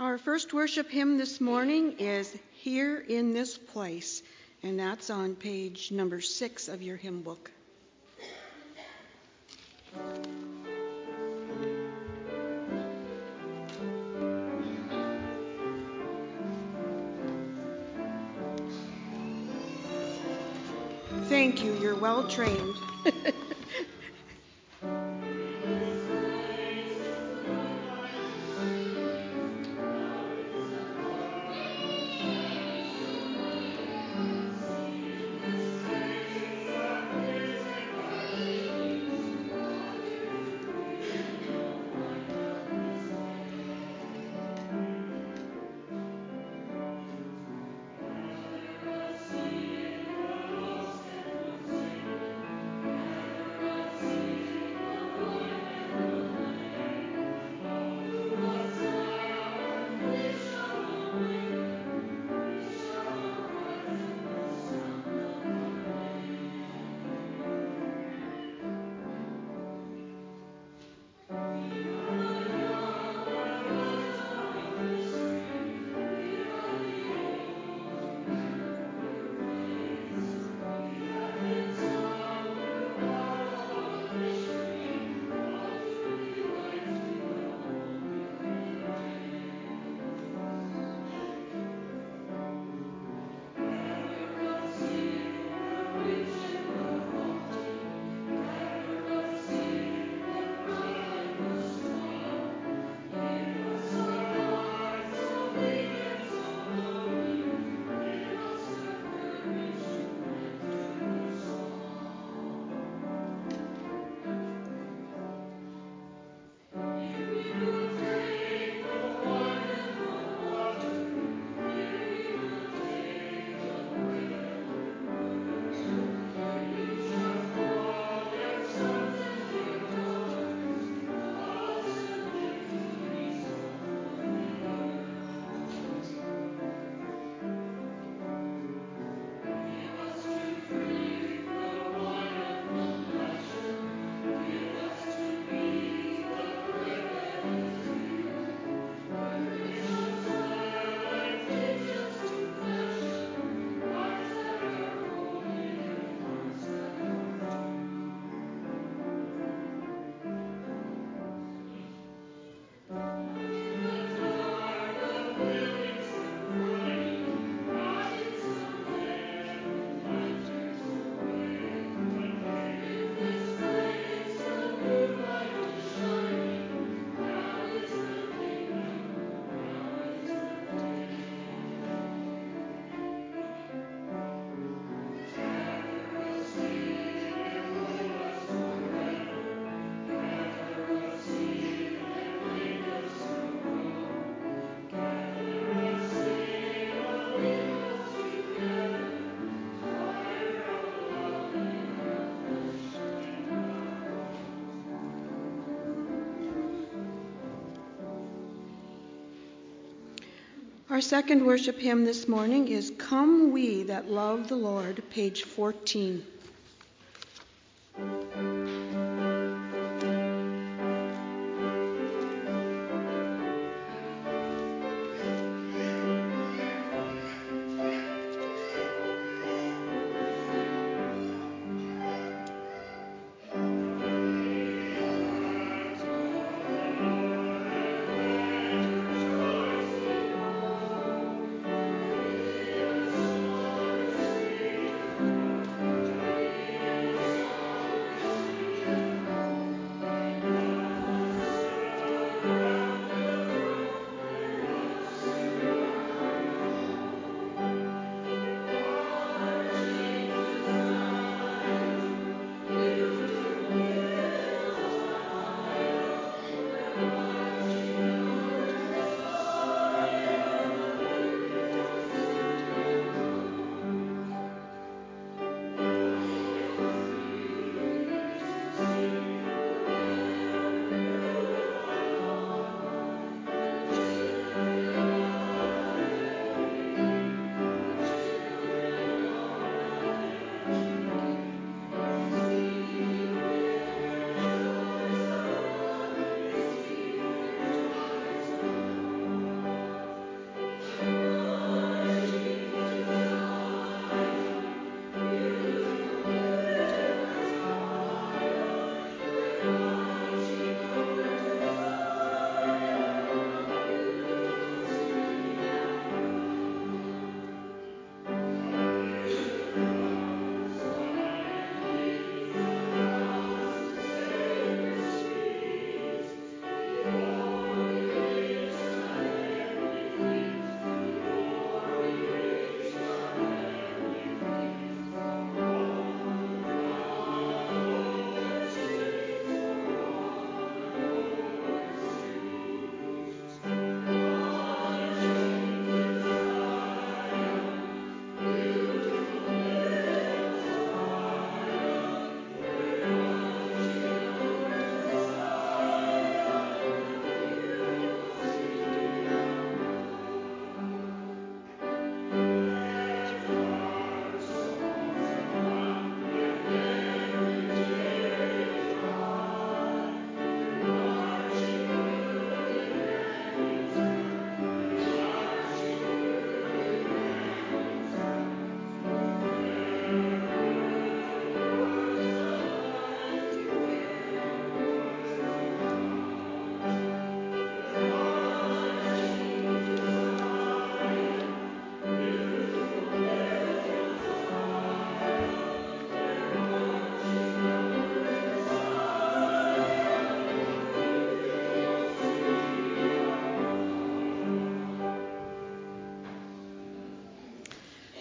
Our first worship hymn this morning is Here in This Place, and that's on page number 6 of your hymn book. Thank you, you're well trained. Our second worship hymn this morning is Come We That Love the Lord, page 14.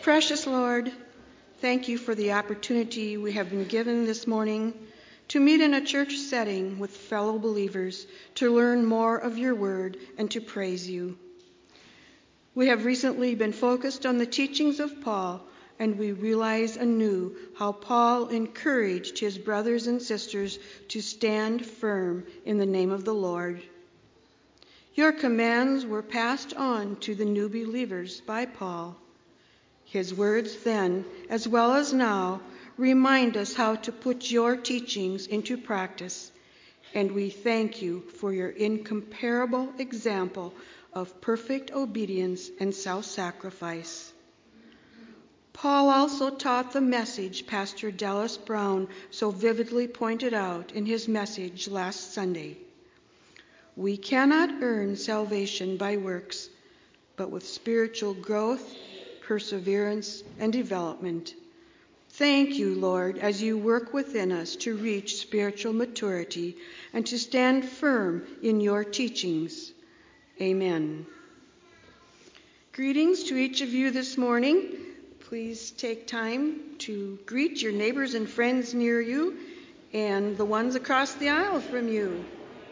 Precious Lord, thank you for the opportunity we have been given this morning to meet in a church setting with fellow believers to learn more of your word and to praise you. We have recently been focused on the teachings of Paul, and we realize anew how Paul encouraged his brothers and sisters to stand firm in the name of the Lord. Your commands were passed on to the new believers by Paul. His words then, as well as now, remind us how to put your teachings into practice, and we thank you for your incomparable example of perfect obedience and self-sacrifice. Paul also taught the message Pastor Dallas Brown so vividly pointed out in his message last Sunday. We cannot earn salvation by works, but with spiritual growth, perseverance, and development. Thank you, Lord, as you work within us to reach spiritual maturity and to stand firm in your teachings. Amen. Greetings to each of you this morning. Please take time to greet your neighbors and friends near you and the ones across the aisle from you.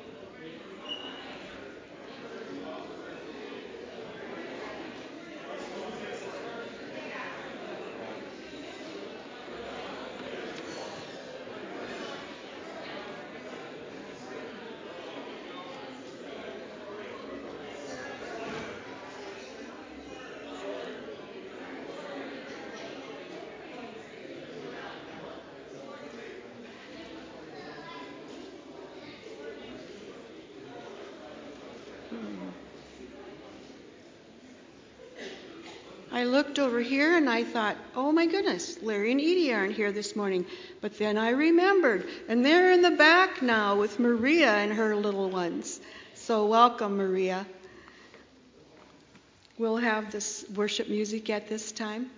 I looked over here and I thought, oh my goodness, Larry and Edie aren't here this morning. But then I remembered, and they're in the back now with Maria and her little ones. So welcome, Maria. We'll have this worship music at this time.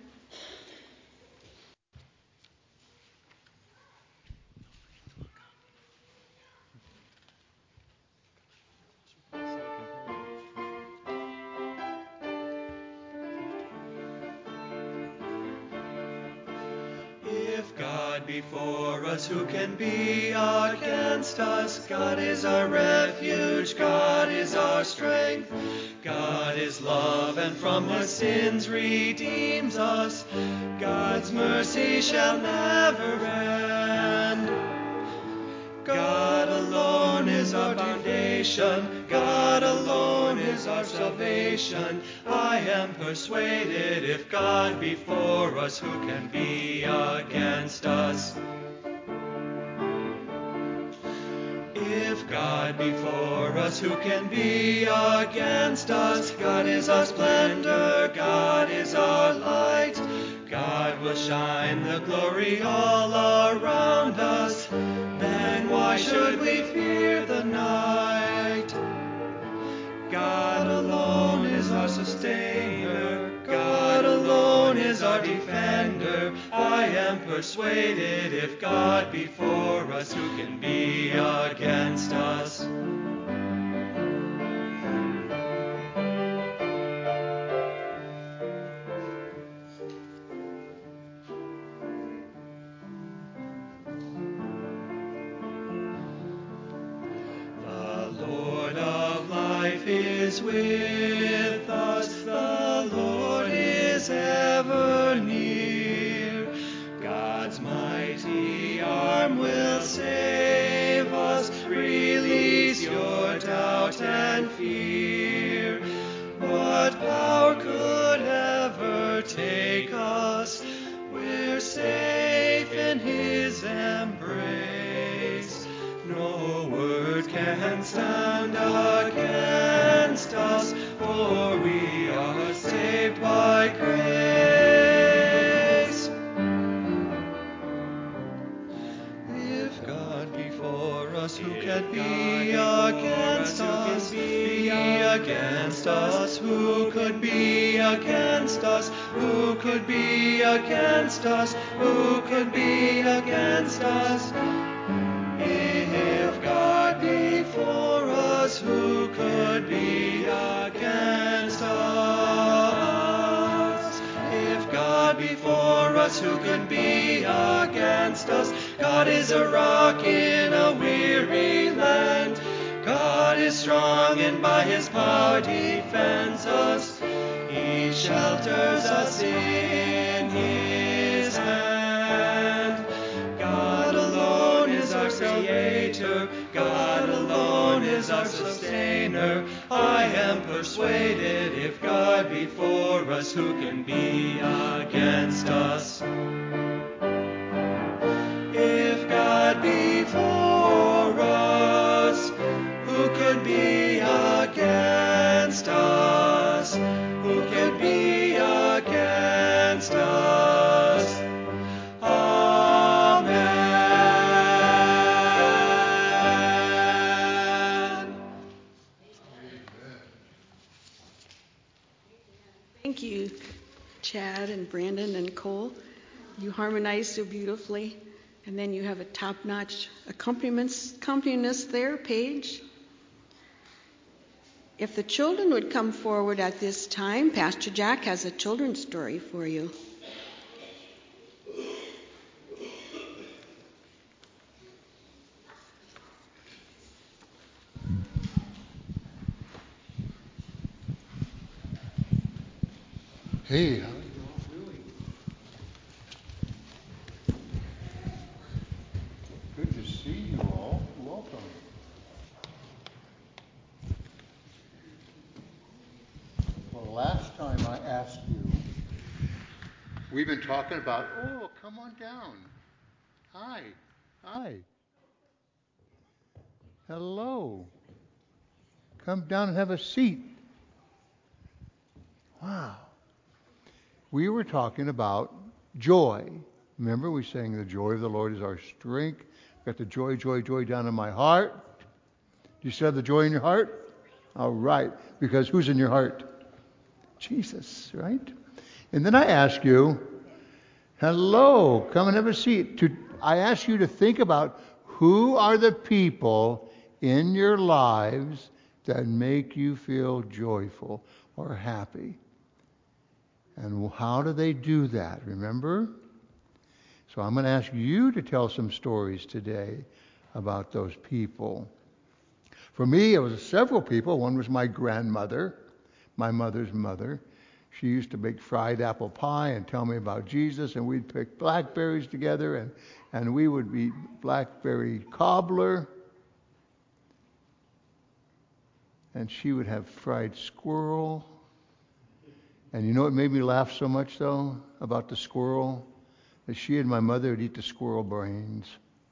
If God be for us, who can be against us? God is our refuge, God is our strength. God is love, and from our sins redeems us. God's mercy shall never end. God alone is our foundation, God alone is our salvation. I am persuaded, if God be for us, who can be against us? If God be for us, who can be against us? God is our splendor, God is our light. God will shine the glory all around us. Then why should we fear the night? God alone is our sustainer, God alone is our defender. I am persuaded, if God be for us, who can be against us? Is with us, the Lord is ever near. God's mighty arm will save us. Release your doubt and fear. What power could ever take us? We're safe in his embrace. No word can stand against us, for we are saved by grace. If God be for us, who can be against us? Be against us. Who could be against us? Who could be against us? Who could be against us? If God be for us, who could be against us? If God God is a rock in a weary land. God is strong and by his power defends us. He shelters us in his hand. God alone is our creator. God alone is our sustainer. I am persuaded if God be for us, who can be against us? If God be for us, who could be against us? Who could be against us? Amen. Thank you, Chad and Brandon and Cole. You harmonize so beautifully. And then you have a top-notch accompanist there, Paige. If the children would come forward at this time, Pastor Jack has a children's story for you. Hey, how are you all doing? Good to see you all. Welcome. Well, last time I asked you, we've been talking about, oh, come on down. Hi. Hi. Hello. Come down and have a seat. Wow. We were talking about joy. Remember, we sang the joy of the Lord is our strength. Got the joy, joy, joy down in my heart. You still have the joy in your heart? All right. Because who's in your heart? Jesus, right? And then I ask you, hello, come and have a seat. I ask you to think about who are the people in your lives that make you feel joyful or happy. And how do they do that? Remember? So I'm going to ask you to tell some stories today about those people. For me, it was several people. One was my grandmother, my mother's mother. She used to make fried apple pie and tell me about Jesus, and we'd pick blackberries together, and we would eat blackberry cobbler. And she would have fried squirrel. And you know what made me laugh so much, though, about the squirrel? That she and my mother would eat the squirrel brains.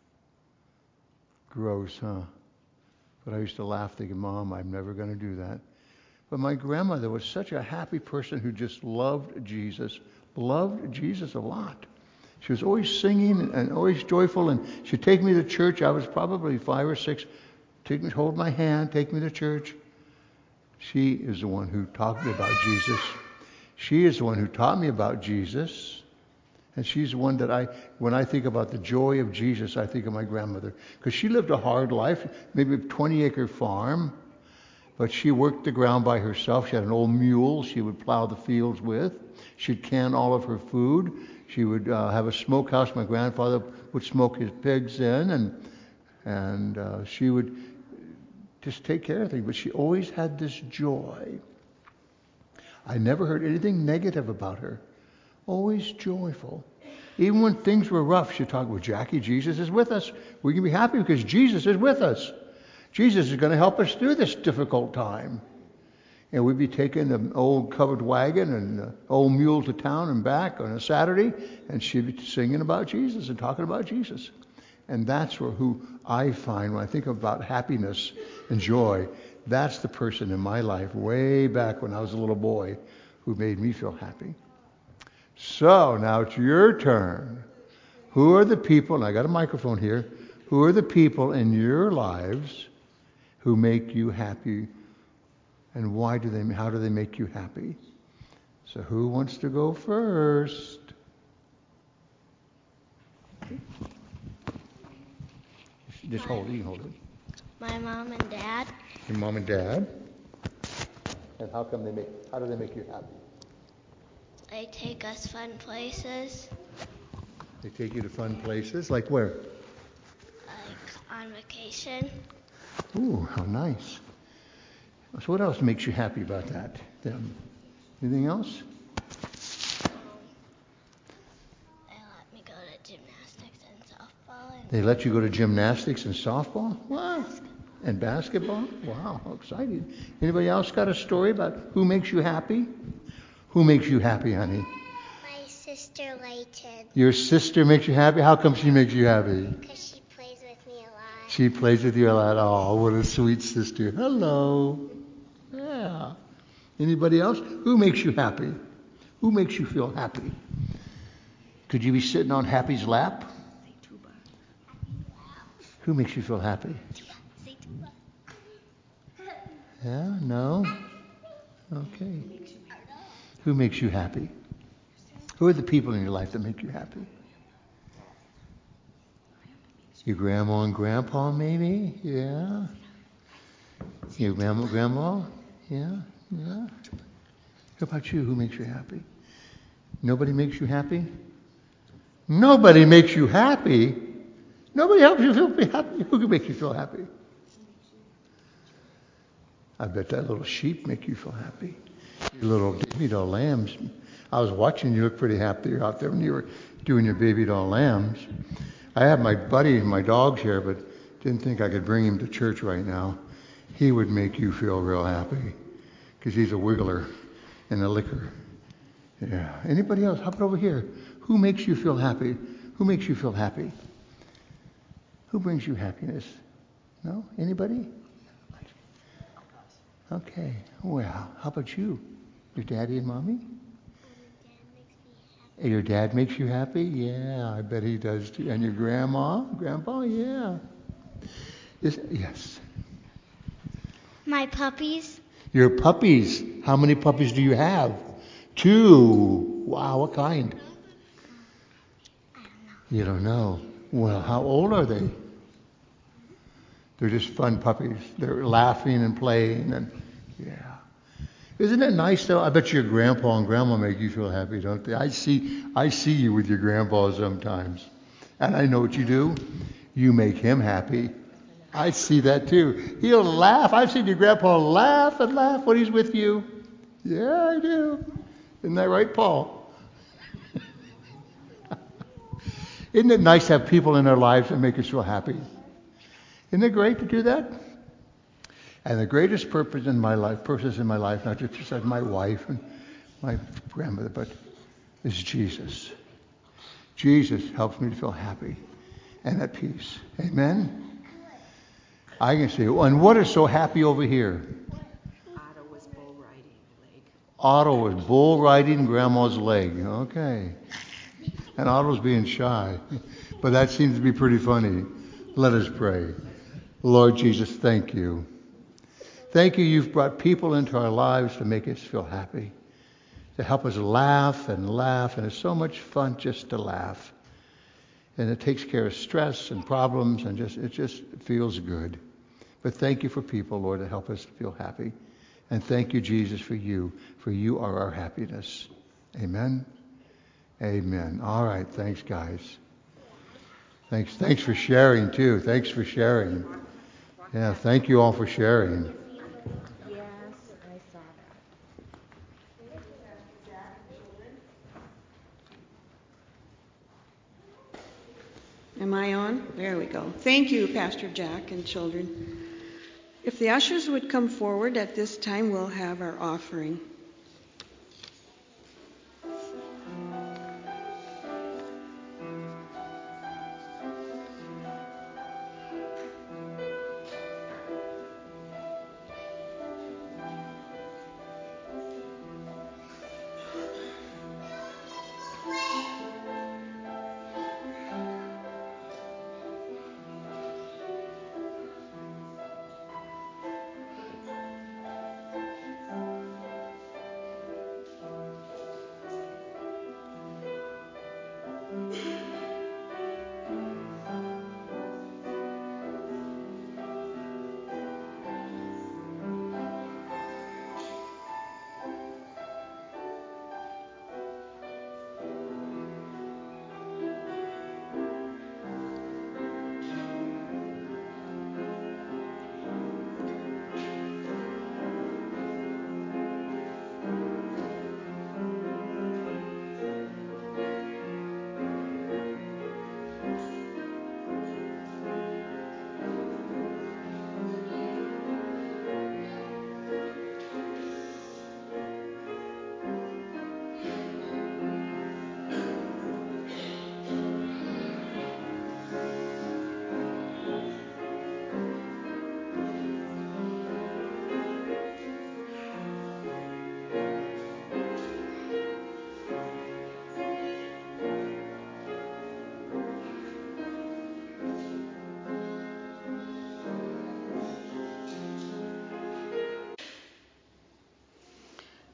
Gross, huh? But I used to laugh thinking, Mom, I'm never going to do that. But my grandmother was such a happy person who just loved Jesus a lot. She was always singing and always joyful, and she'd take me to church. I was probably 5 or 6. Hold my hand, take me to church. She is the one who taught me about Jesus. She is the one who taught me about Jesus. And she's the one that when I think about the joy of Jesus, I think of my grandmother. Because she lived a hard life, maybe a 20-acre farm. But she worked the ground by herself. She had an old mule she would plow the fields with. She'd can all of her food. She would have a smokehouse my grandfather would smoke his pigs in. And she would just take care of things. But she always had this joy. I never heard anything negative about her. Always joyful. Even when things were rough, she'd talk, well, Jackie, Jesus is with us. We can be happy because Jesus is with us. Jesus is going to help us through this difficult time. And we'd be taking the old covered wagon and the old mule to town and back on a Saturday, and she'd be singing about Jesus and talking about Jesus. And that's who I find when I think about happiness and joy. That's the person in my life way back when I was a little boy who made me feel happy. So now it's your turn. Who are the people, and I got a microphone here, who are the people in your lives who make you happy, and how do they make you happy? So who wants to go first? Just hold it, you can hold it. My mom and dad. Your mom and dad? And how do they make you happy? They take us fun places. They take you to fun places, like where? on vacation. Ooh, how nice. So what else makes you happy about that? Anything else? They let me go to gymnastics and softball. They let you go to gymnastics and softball? Wow. And basketball? Wow, how exciting. Anybody else got a story about who makes you happy? Who makes you happy, honey? My sister Layton. Your sister makes you happy? How come she makes you happy? Because she plays with me a lot. She plays with you a lot. Oh, what a sweet sister. Hello. Yeah. Anybody else? Who makes you happy? Who makes you feel happy? Could you be sitting on Happy's lap? Who makes you feel happy? Yeah? No? Okay. Who makes you happy? Who are the people in your life that make you happy? Your grandma and grandpa, maybe? Yeah. Your grandma? Yeah? Yeah. How about you? Who makes you happy? Nobody makes you happy? Nobody makes you happy? Nobody helps you feel happy? Who can make you feel happy? I bet that little sheep make you feel happy. Your little baby doll lambs. I was watching you look pretty happy out there when you were doing your baby doll lambs. I have my buddy, my dog's here, but didn't think I could bring him to church right now. He would make you feel real happy because he's a wiggler and a licker. Yeah. Anybody else? How about over here? Who makes you feel happy? Who makes you feel happy? Who brings you happiness? No? Anybody? Okay. Well, how about you? Your daddy and mommy? Your dad makes you happy? Yeah, I bet he does too. And your grandma? Grandpa? Yeah. Yes. My puppies. Your puppies. How many puppies do you have? 2. Wow, what kind? You don't know. Well, how old are they? They're just fun puppies. They're laughing and playing and yeah. Isn't it nice though? I bet your grandpa and grandma make you feel happy, don't they? I see you with your grandpa sometimes. And I know what you do. You make him happy. I see that too. He'll laugh. I've seen your grandpa laugh and laugh when he's with you. Yeah, I do. Isn't that right, Paul? Isn't it nice to have people in our lives that make us feel happy? Isn't it great to do that? And the greatest purpose in my life, not just besides my wife and my grandmother, but is Jesus. Jesus helps me to feel happy and at peace. Amen? I can say, and what is so happy over here? Otto was bull riding leg. Otto was bull riding Grandma's leg. Okay. And Otto's being shy. But that seems to be pretty funny. Let us pray. Lord Jesus, thank you. Thank you, you've brought people into our lives to make us feel happy, to help us laugh, and it's so much fun just to laugh. And it takes care of stress and problems, and it just feels good. But thank you for people, Lord, to help us feel happy. And thank you, Jesus, for you are our happiness. Amen? Amen. All right, thanks, guys. Thanks for sharing, too. Thanks for sharing. Yeah, thank you all for sharing. Yes, I saw that. Am I on? There we go. Thank you, Pastor Jack and children. If the ushers would come forward at this time, we'll have our offering.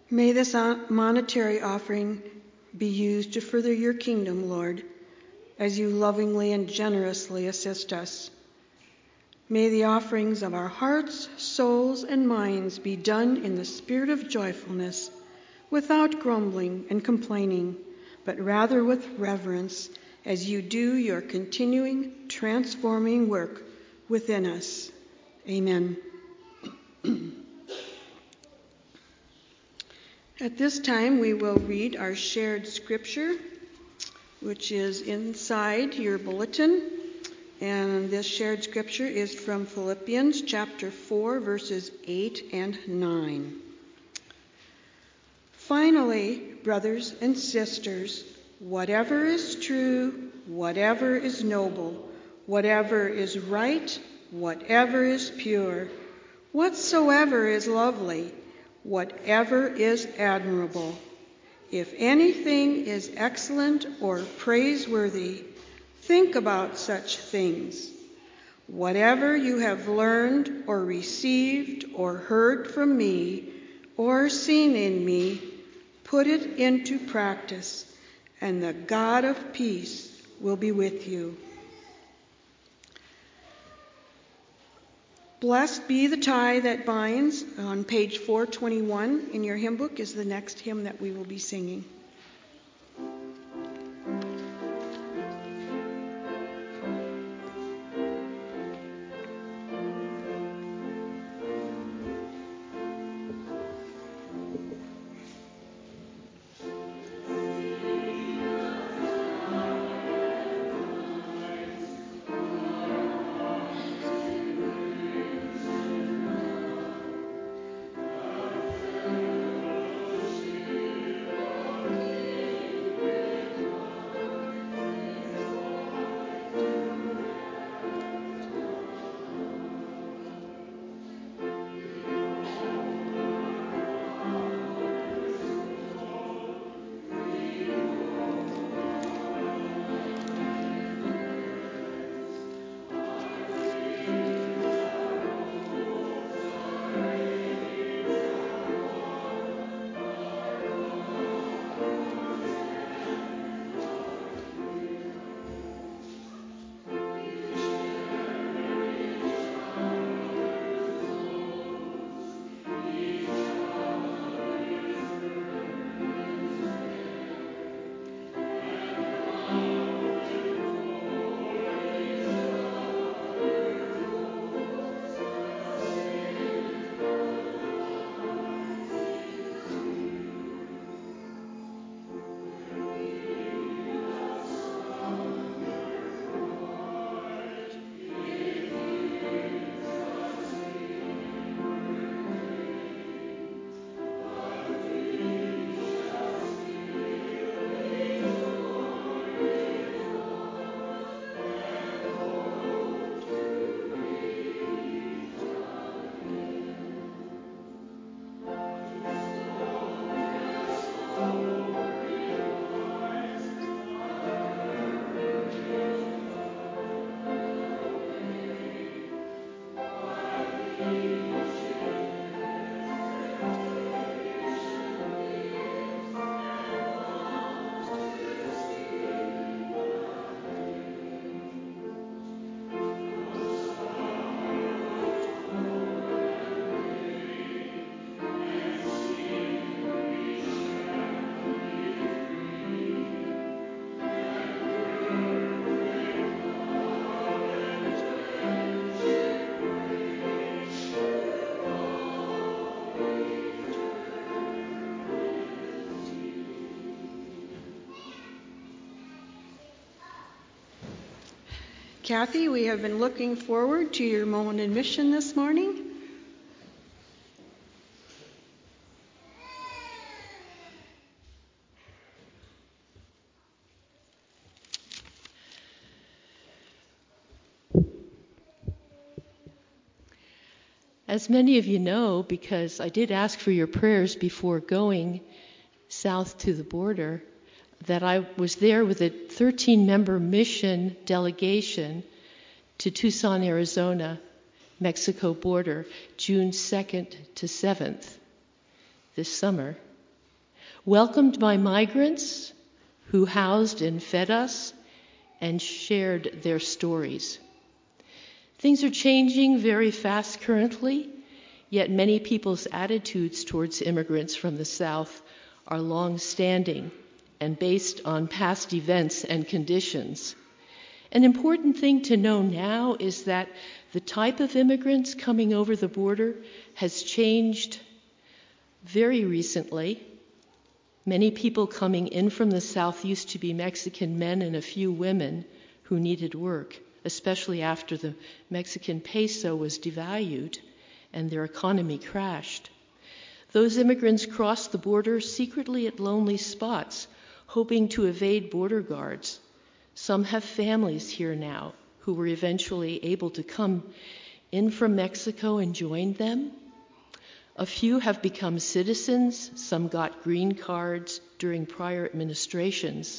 May this monetary offering be used to further your kingdom, Lord, as you lovingly and generously assist us. May the offerings of our hearts, souls, and minds be done in the spirit of joyfulness, without grumbling and complaining, but rather with reverence, as you do your continuing, transforming work within us. Amen. At this time, we will read our shared scripture, which is inside your bulletin. And this shared scripture is from Philippians chapter 4, verses 8 and 9. Finally, brothers and sisters, whatever is true, whatever is noble, whatever is right, whatever is pure, whatsoever is lovely, whatever is admirable, if anything is excellent or praiseworthy, think about such things. Whatever you have learned or received or heard from me or seen in me, put it into practice, and the God of peace will be with you. Blessed be the tie that binds, on page 421 in your hymn book, is the next hymn that we will be singing. Kathy, we have been looking forward to your moment in mission this morning. As many of you know, because I did ask for your prayers before going south to the border, that I was there with a 13-member mission delegation to Tucson, Arizona, Mexico border, June 2nd to 7th this summer. welcomed by migrants who housed and fed us and shared their stories. Things are changing very fast currently, yet many people's attitudes towards immigrants from the South are long-standing and based on past events and conditions. An important thing to know now is that the type of immigrants coming over the border has changed very recently. Many people coming in from the South used to be Mexican men and a few women who needed work, especially after the Mexican peso was devalued and their economy crashed. Those immigrants crossed the border secretly at lonely spots, hoping to evade border guards. Some have families here now who were eventually able to come in from Mexico and join them. A few have become citizens. Some got green cards during prior administrations,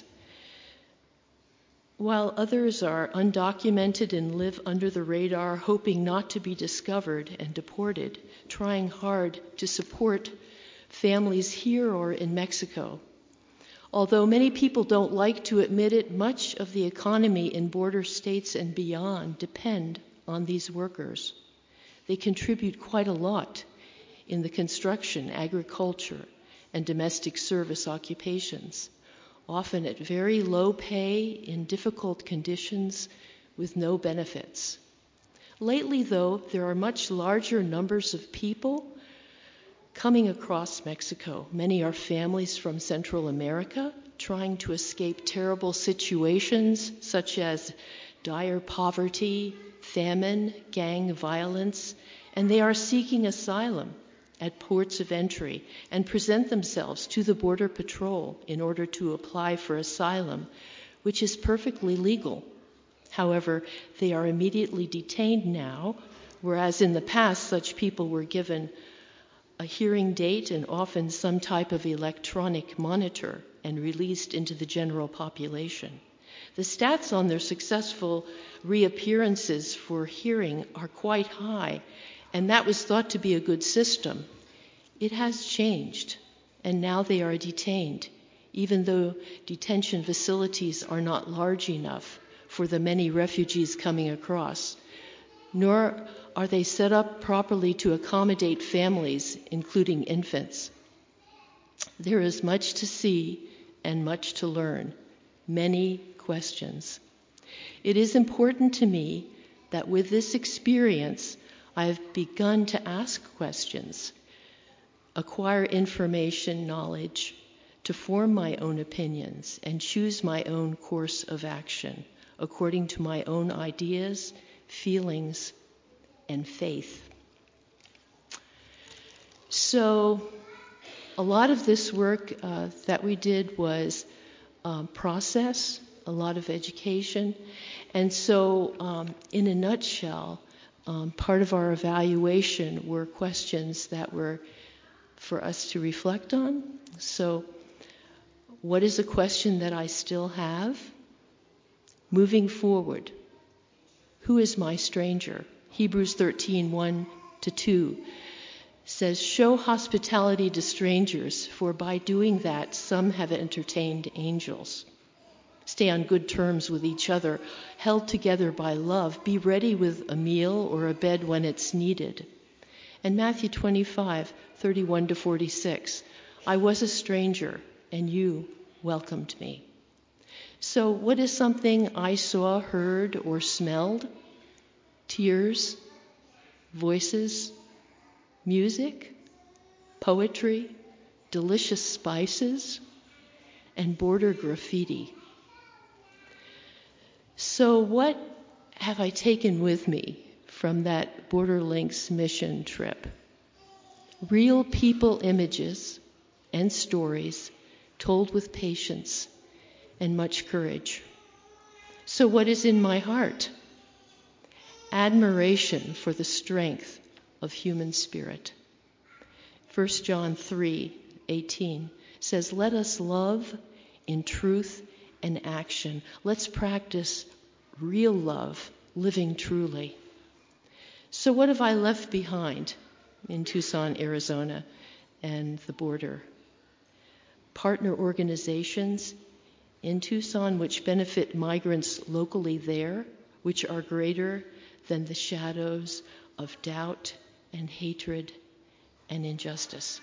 while others are undocumented and live under the radar, hoping not to be discovered and deported, trying hard to support families here or in Mexico. Although many people don't like to admit it, much of the economy in border states and beyond depend on these workers. They contribute quite a lot in the construction, agriculture, and domestic service occupations, often at very low pay in difficult conditions with no benefits. Lately, though, there are much larger numbers of people coming across Mexico. Many are families from Central America trying to escape terrible situations such as dire poverty, famine, gang violence, and they are seeking asylum at ports of entry and present themselves to the Border Patrol in order to apply for asylum, which is perfectly legal. However, they are immediately detained now, whereas in the past such people were given a hearing date and often some type of electronic monitor and released into the general population. The stats on their successful reappearances for hearing are quite high, and that was thought to be a good system. It has changed, and now they are detained, even though detention facilities are not large enough for the many refugees coming across, nor are they set up properly to accommodate families, including infants. There is much to see and much to learn, many questions. It is important to me that with this experience, I have begun to ask questions, acquire information, knowledge, to form my own opinions and choose my own course of action according to my own ideas, feelings, and faith. So a lot of this work that we did was process, a lot of education. And so in a nutshell, part of our evaluation were questions that were for us to reflect on. So what is a question that I still have? Moving forward, who is my stranger? Hebrews 13:1-2 says, show hospitality to strangers, for by doing that some have entertained angels. Stay on good terms with each other, held together by love. Be ready with a meal or a bed when it's needed. And Matthew 25:31-46, I was a stranger, and you welcomed me. So what is something I saw, heard, or smelled? Tears, voices, music, poetry, delicious spices, and border graffiti. So what have I taken with me from that Border Links mission trip? Real people images and stories told with patience and much courage. So what is in my heart? Admiration for the strength of human spirit. 1 John 3:18 says, let us love in truth and action. Let's practice real love, living truly. So what have I left behind in Tucson, Arizona, and the border? partner organizations in Tucson which benefit migrants locally there, which are greater than the shadows of doubt and hatred and injustice.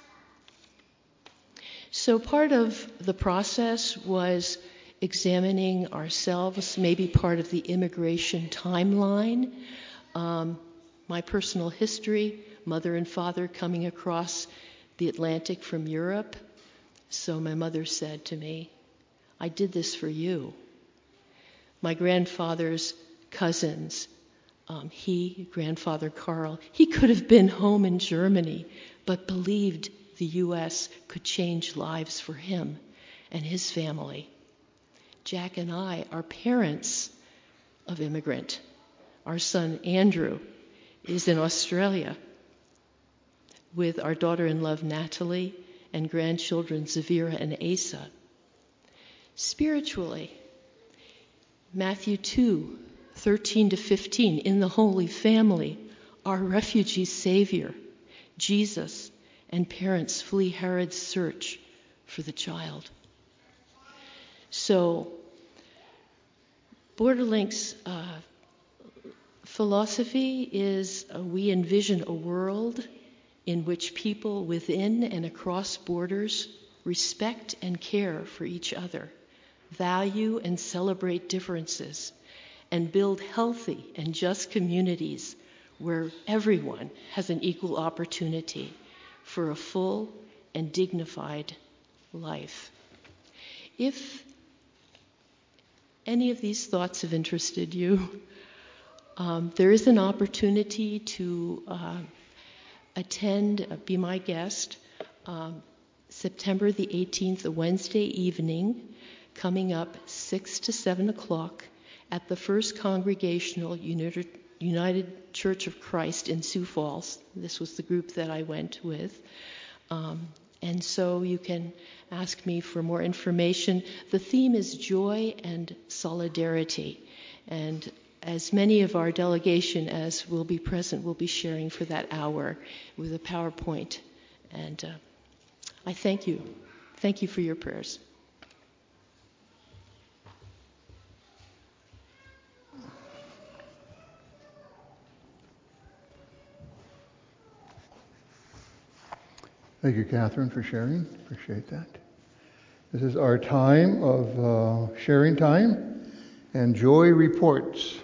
So part of the process was examining ourselves, maybe part of the immigration timeline, my personal history, mother and father coming across the Atlantic from Europe. So my mother said to me, I did this for you. My grandfather's cousins, grandfather Carl, he could have been home in Germany, but believed the U.S. could change lives for him and his family. Jack and I are parents of immigrant. Our son Andrew is in Australia with our daughter-in-law Natalie and grandchildren Zavira and Asa. Spiritually, Matthew 2:13-15, in the Holy Family, our refugee Savior, Jesus, and parents flee Herod's search for the child. So, Borderlink's philosophy is we envision a world in which people within and across borders respect and care for each other, value and celebrate differences, and build healthy and just communities where everyone has an equal opportunity for a full and dignified life. If any of these thoughts have interested you, there is an opportunity to attend, be my guest, September the 18th, a Wednesday evening, coming up 6 to 7 o'clock at the First Congregational United Church of Christ in Sioux Falls. This was the group that I went with. And so you can ask me for more information. The theme is joy and solidarity. And as many of our delegation as will be present will be sharing for that hour with a PowerPoint. And I thank you. Thank you for your prayers. Thank you, Catherine, for sharing. Appreciate that. This is our time of sharing time and joy reports.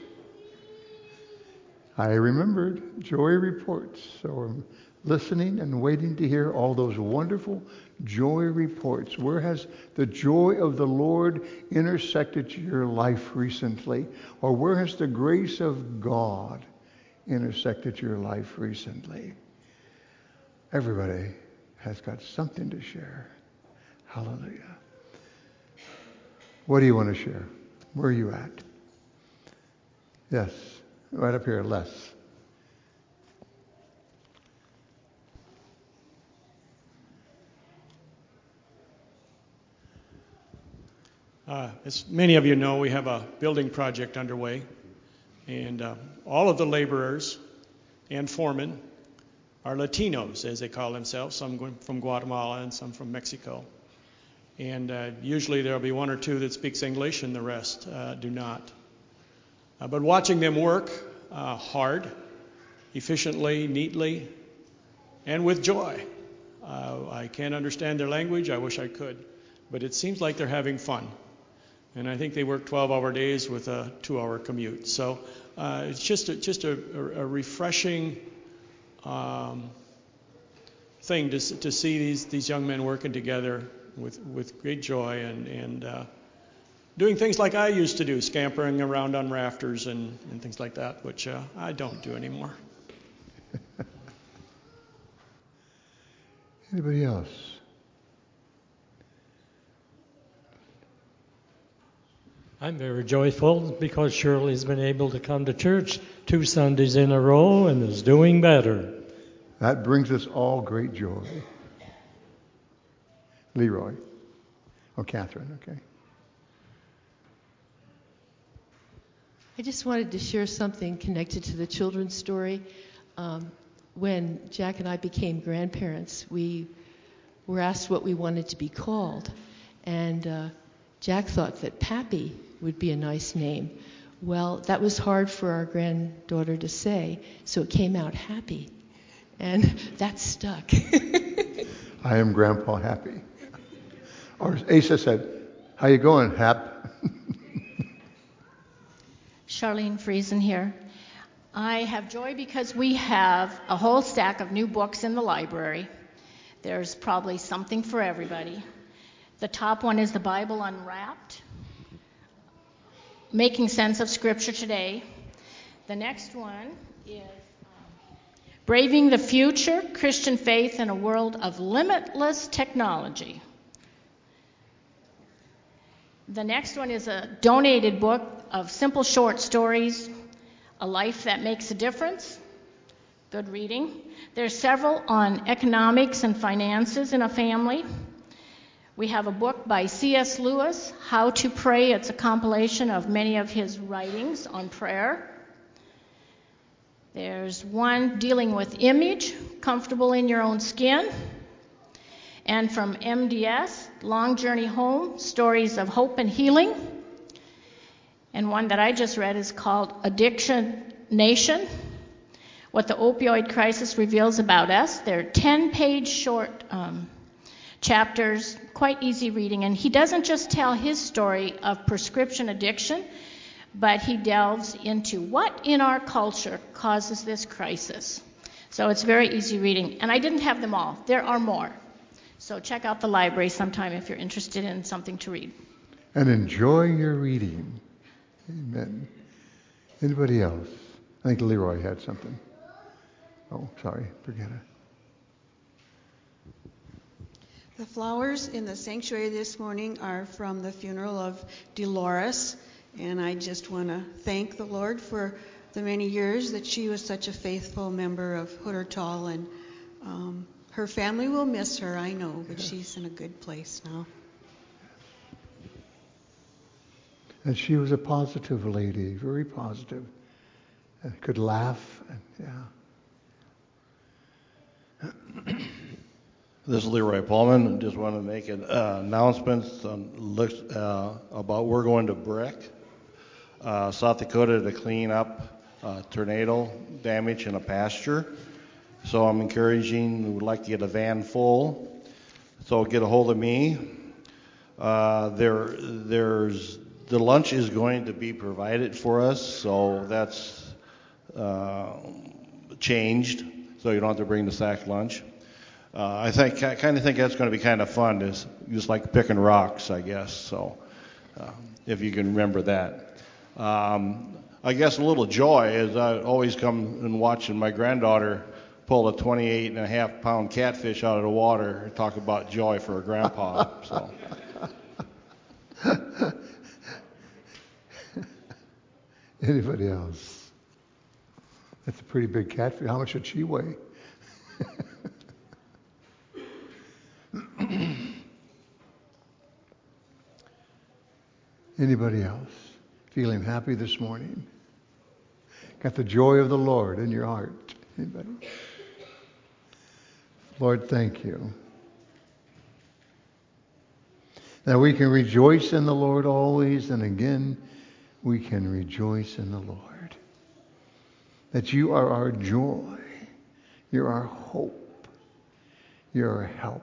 I remembered joy reports, so I'm listening and waiting to hear all those wonderful joy reports. Where has the joy of the Lord intersected your life recently? Or where has the grace of God intersected your life recently? Everybody has got something to share. Hallelujah. What do you want to share? Where are you at? Yes, right up here, Les. As many of you know, we have a building project underway, and all of the laborers and foremen are Latinos, as they call themselves, some from Guatemala and some from Mexico. And usually there'll be one or two that speaks English and the rest do not. But watching them work hard, efficiently, neatly, and with joy. I can't understand their language. I wish I could. But it seems like they're having fun. And I think they work 12-hour days with a 2-hour commute. So it's just a refreshing thing to see these young men working together with great joy and doing things like I used to do, scampering around on rafters and things like that, which I don't do anymore. Anybody else? I'm very joyful because Shirley's been able to come to church 2 Sundays in a row and is doing better. That brings us all great joy. Leroy. Oh, Catherine, okay. I just wanted to share something connected to the children's story. When Jack and I became grandparents, we were asked what we wanted to be called. And Jack thought that Pappy would be a nice name. Well, that was hard for our granddaughter to say, so it came out Happy. And that stuck. I am Grandpa Happy. Or as Asa said, how you going, Hap? Charlene Friesen here. I have joy because we have a whole stack of new books in the library. There's probably something for everybody. The top one is the Bible Unwrapped, Making Sense of Scripture Today. The next one is Braving the Future, Christian Faith in a World of Limitless Technology. The next one is a donated book of simple short stories, A Life That Makes a Difference. Good reading. There's several on economics and finances in a family. We have a book by C.S. Lewis, How to Pray. It's a compilation of many of his writings on prayer. There's one dealing with image, Comfortable in Your Own Skin. And from MDS, Long Journey Home, Stories of Hope and Healing. And one that I just read is called Addiction Nation, What the Opioid Crisis Reveals About Us. They're 10-page short chapters, quite easy reading. And he doesn't just tell his story of prescription addiction, but he delves into what in our culture causes this crisis. So it's very easy reading. And I didn't have them all. There are more. So check out the library sometime if you're interested in something to read. And enjoy your reading. Amen. Anybody else? I think Leroy had something. Oh, sorry. Forget it. The flowers in the sanctuary this morning are from the funeral of Dolores. And I just want to thank the Lord for the many years that she was such a faithful member of Huttertal. And her family will miss her, I know, but she's in a good place now. And she was a positive lady, very positive, and could laugh. And, yeah. This is Leroy Pullman. Just want to make an announcement about we're going to Breck, South Dakota, to clean up tornado damage in a pasture. So I'm encouraging, we would like to get a van full. So get a hold of me. There's the lunch is going to be provided for us, so that's changed. So you don't have to bring the sack lunch. I kind of think that's going to be kind of fun. Is just like picking rocks, I guess. So if you can remember that. I guess a little joy is I always come and watching my granddaughter pull a 28.5-pound catfish out of the water and talk about joy for a grandpa. So. Anybody else? That's a pretty big catfish. How much should she weigh? Anybody else feeling happy this morning? Got the joy of the Lord in your heart? Anybody? Lord, thank you. That we can rejoice in the Lord always, and again, we can rejoice in the Lord. That you are our joy. You're our hope. You're our help.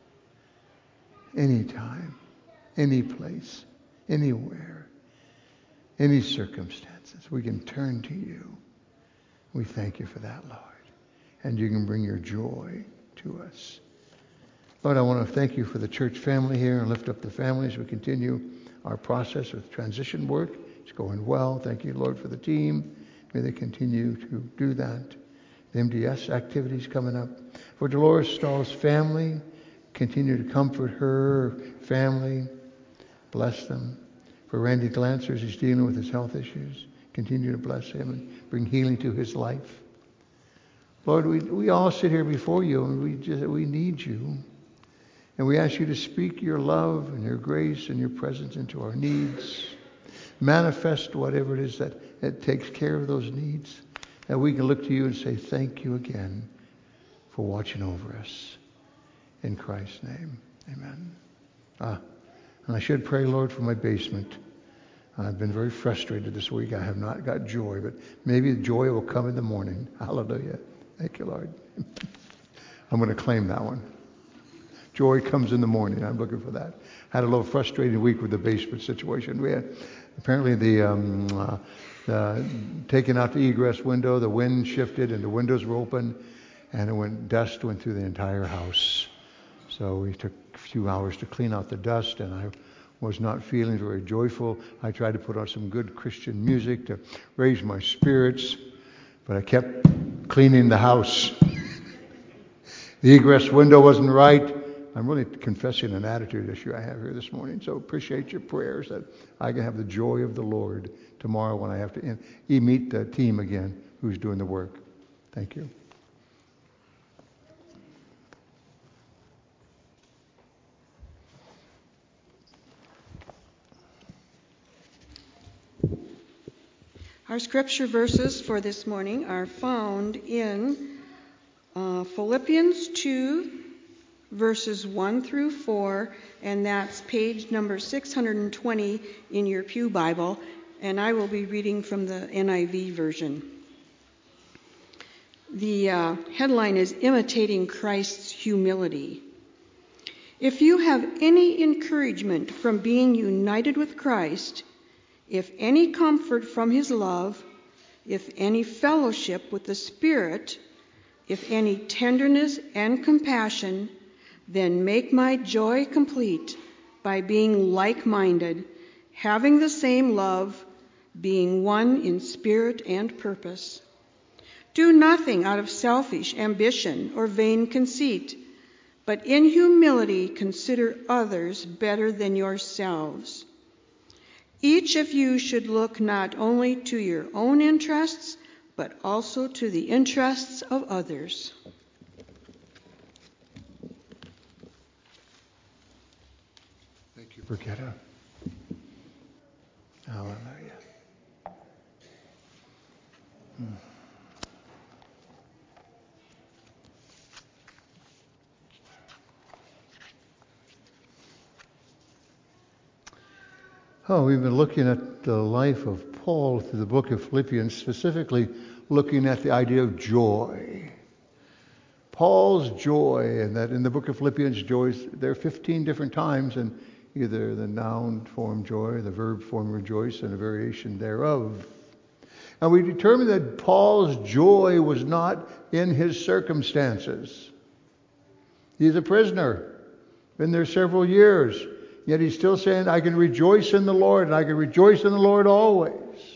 Anytime, any place, anywhere, any circumstances, we can turn to you. We thank you for that, Lord. And you can bring your joy to us. Lord, I want to thank you for the church family here and lift up the families. We continue our process with transition work. It's going well. Thank you, Lord, for the team. May they continue to do that. The MDS activities coming up. For Dolores Stahl's family, continue to comfort her family. Bless them. For Randy Glancers, he's dealing with his health issues. Continue to bless him and bring healing to his life. Lord, we all sit here before you, and we need you. And we ask you to speak your love and your grace and your presence into our needs. Manifest whatever it is that it takes care of those needs. That we can look to you and say, thank you again for watching over us. in Christ's name. Amen. And I should pray, Lord, for my basement. I've been very frustrated this week. I have not got joy, but maybe the joy will come in the morning. Hallelujah. Thank you, Lord. I'm going to claim that one. Joy comes in the morning. I'm looking for that. Had a little frustrating week with the basement situation. We had apparently the taking out the egress window, the wind shifted and the windows were open, and dust went through the entire house. So we took a few hours to clean out the dust, and I was not feeling very joyful. I tried to put on some good Christian music to raise my spirits, but I kept cleaning the house. The egress window wasn't right. I'm really confessing an attitude issue I have here this morning, so appreciate your prayers that I can have the joy of the Lord tomorrow when I have to meet the team again who's doing the work. Thank you. Our scripture verses for this morning are found in Philippians 2, verses 1 through 4, and that's page number 620 in your Pew Bible, and I will be reading from the NIV version. The headline is Imitating Christ's Humility. If you have any encouragement from being united with Christ, if any comfort from his love, if any fellowship with the Spirit, if any tenderness and compassion, then make my joy complete by being like-minded, having the same love, being one in spirit and purpose. Do nothing out of selfish ambition or vain conceit, but in humility consider others better than yourselves. Each of you should look not only to your own interests, but also to the interests of others. Thank you, Brigitta. Hallelujah. Oh, we've been looking at the life of Paul through the book of Philippians, specifically looking at the idea of joy. Paul's joy, and that in the book of Philippians, joys, there are 15 different times, and either the noun form joy, the verb form rejoice, and a variation thereof. And we determined that Paul's joy was not in his circumstances. He's a prisoner, been there several years. Yet he's still saying, I can rejoice in the Lord, and I can rejoice in the Lord always.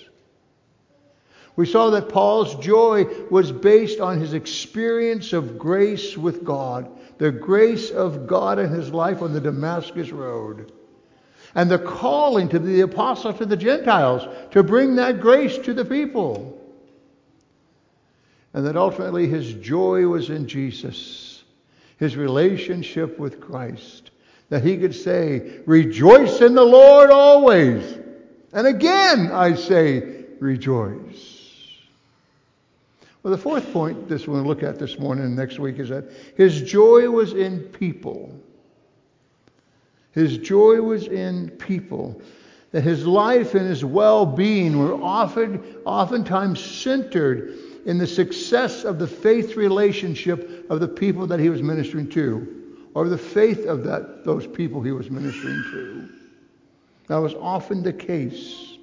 We saw that Paul's joy was based on his experience of grace with God, the grace of God in his life on the Damascus Road, and the calling to be the apostle to the Gentiles to bring that grace to the people. And that ultimately his joy was in Jesus, his relationship with Christ. That he could say, rejoice in the Lord always. And again, I say, rejoice. Well, the fourth point we're going to look at this morning and next week is that his joy was in people. His joy was in people. That his life and his well-being were oftentimes centered in the success of the faith relationship of the people that he was ministering to, or the faith of those people he was ministering to. That was often the case.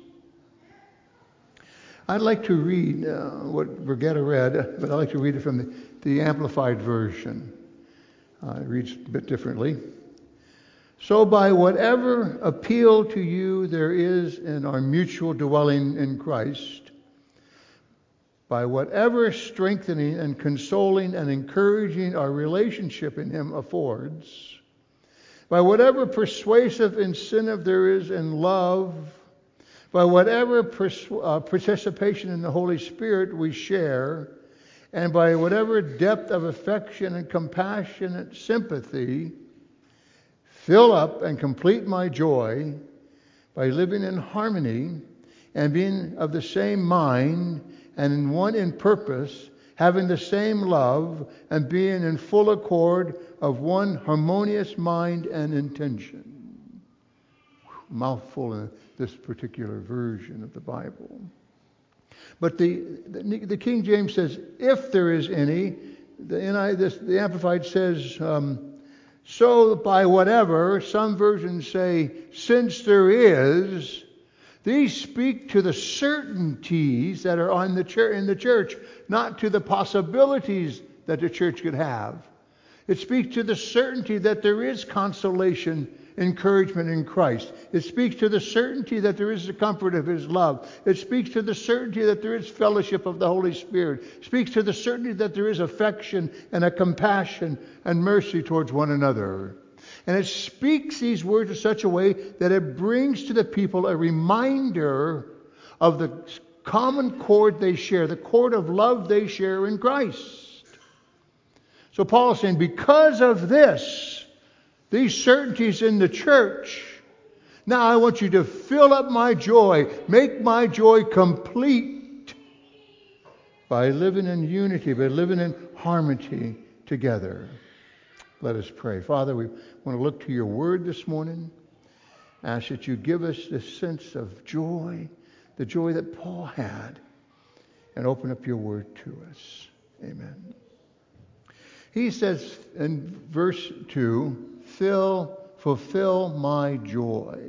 I'd like to read what Brigitta read, but I'd like to read it from the Amplified Version. It reads a bit differently. So by whatever appeal to you there is in our mutual dwelling in Christ, by whatever strengthening and consoling and encouraging our relationship in Him affords, by whatever persuasive incentive there is in love, by whatever participation in the Holy Spirit we share, and by whatever depth of affection and compassionate sympathy, fill up and complete my joy by living in harmony and being of the same mind and in one in purpose, having the same love, and being in full accord of one harmonious mind and intention. Mouthful in this particular version of the Bible. But the King James says, if there is any. The Amplified says, so by whatever. Some versions say, since there is. These speak to the certainties that are in the church, not to the possibilities that the church could have. It speaks to the certainty that there is consolation, encouragement in Christ. It speaks to the certainty that there is the comfort of His love. It speaks to the certainty that there is fellowship of the Holy Spirit. It speaks to the certainty that there is affection and a compassion and mercy towards one another. And it speaks these words in such a way that it brings to the people a reminder of the common cord they share, the cord of love they share in Christ. So Paul is saying, because of this, these certainties in the church, now I want you to fill up my joy, make my joy complete by living in unity, by living in harmony together. Let us pray. Father, we want to look to your word this morning. Ask that you give us this sense of joy, the joy that Paul had, and open up your word to us. Amen. He says in verse 2, fulfill my joy.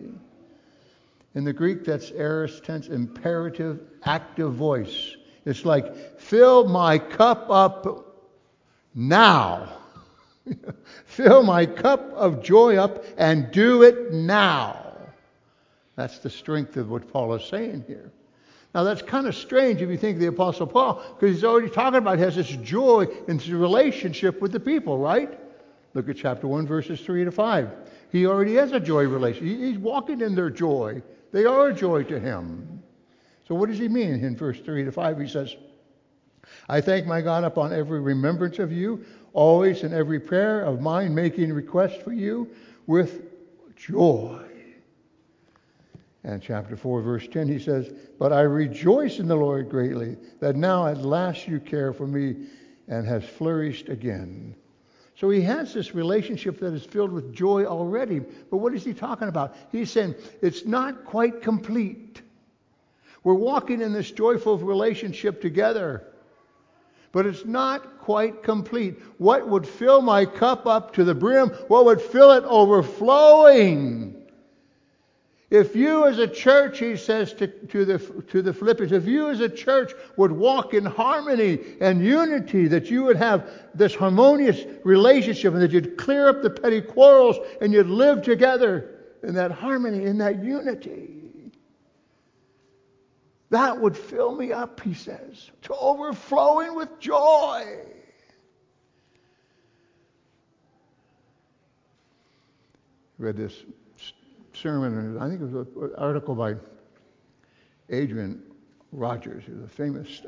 In the Greek, that's aorist tense, imperative, active voice. It's like, fill my cup up now. Fill my cup of joy up and do it now. That's the strength of what Paul is saying here. Now that's kind of strange if you think of the Apostle Paul, because he's already talking about he has this joy in his relationship with the people, right? Look at chapter 1, verses 3 to 5. He already has a joy relationship. He's walking in their joy. They are a joy to him. So what does he mean in verse 3 to 5? He says, I thank my God upon every remembrance of you, always in every prayer of mine, making request for you with joy. And chapter 4, verse 10, he says, but I rejoice in the Lord greatly, that now at last you care for me and has flourished again. So he has this relationship that is filled with joy already. But what is he talking about? He's saying it's not quite complete. We're walking in this joyful relationship together, but it's not quite complete. What would fill my cup up to the brim? What would fill it overflowing? If you as a church, he says to the Philippians, if you as a church would walk in harmony and unity, that you would have this harmonious relationship and that you'd clear up the petty quarrels and you'd live together in that harmony, in that unity. That would fill me up, he says, to overflowing with joy. Read this sermon, I think it was an article by Adrian Rogers, who's a famous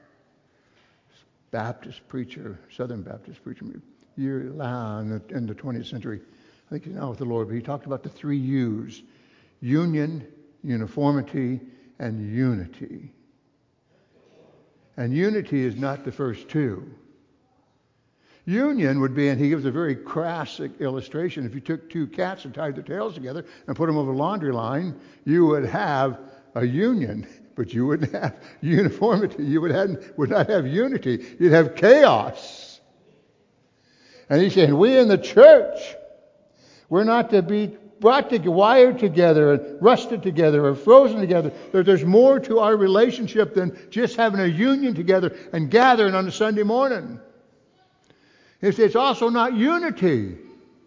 Baptist preacher, Southern Baptist preacher, in the 20th century. I think he's now with the Lord, but he talked about the 3 U's: union, uniformity, and unity. And unity is not the first 2. Union would be, and he gives a very crass illustration, if you took 2 cats and tied their tails together and put them over a laundry line, you would have a union, but you wouldn't have uniformity. You would not have unity. You'd have chaos. And he's saying, we in the church, we're not to be brought together, wired together, and rusted together, or frozen together. There's more to our relationship than just having a union together and gathering on a Sunday morning. It's also not unity.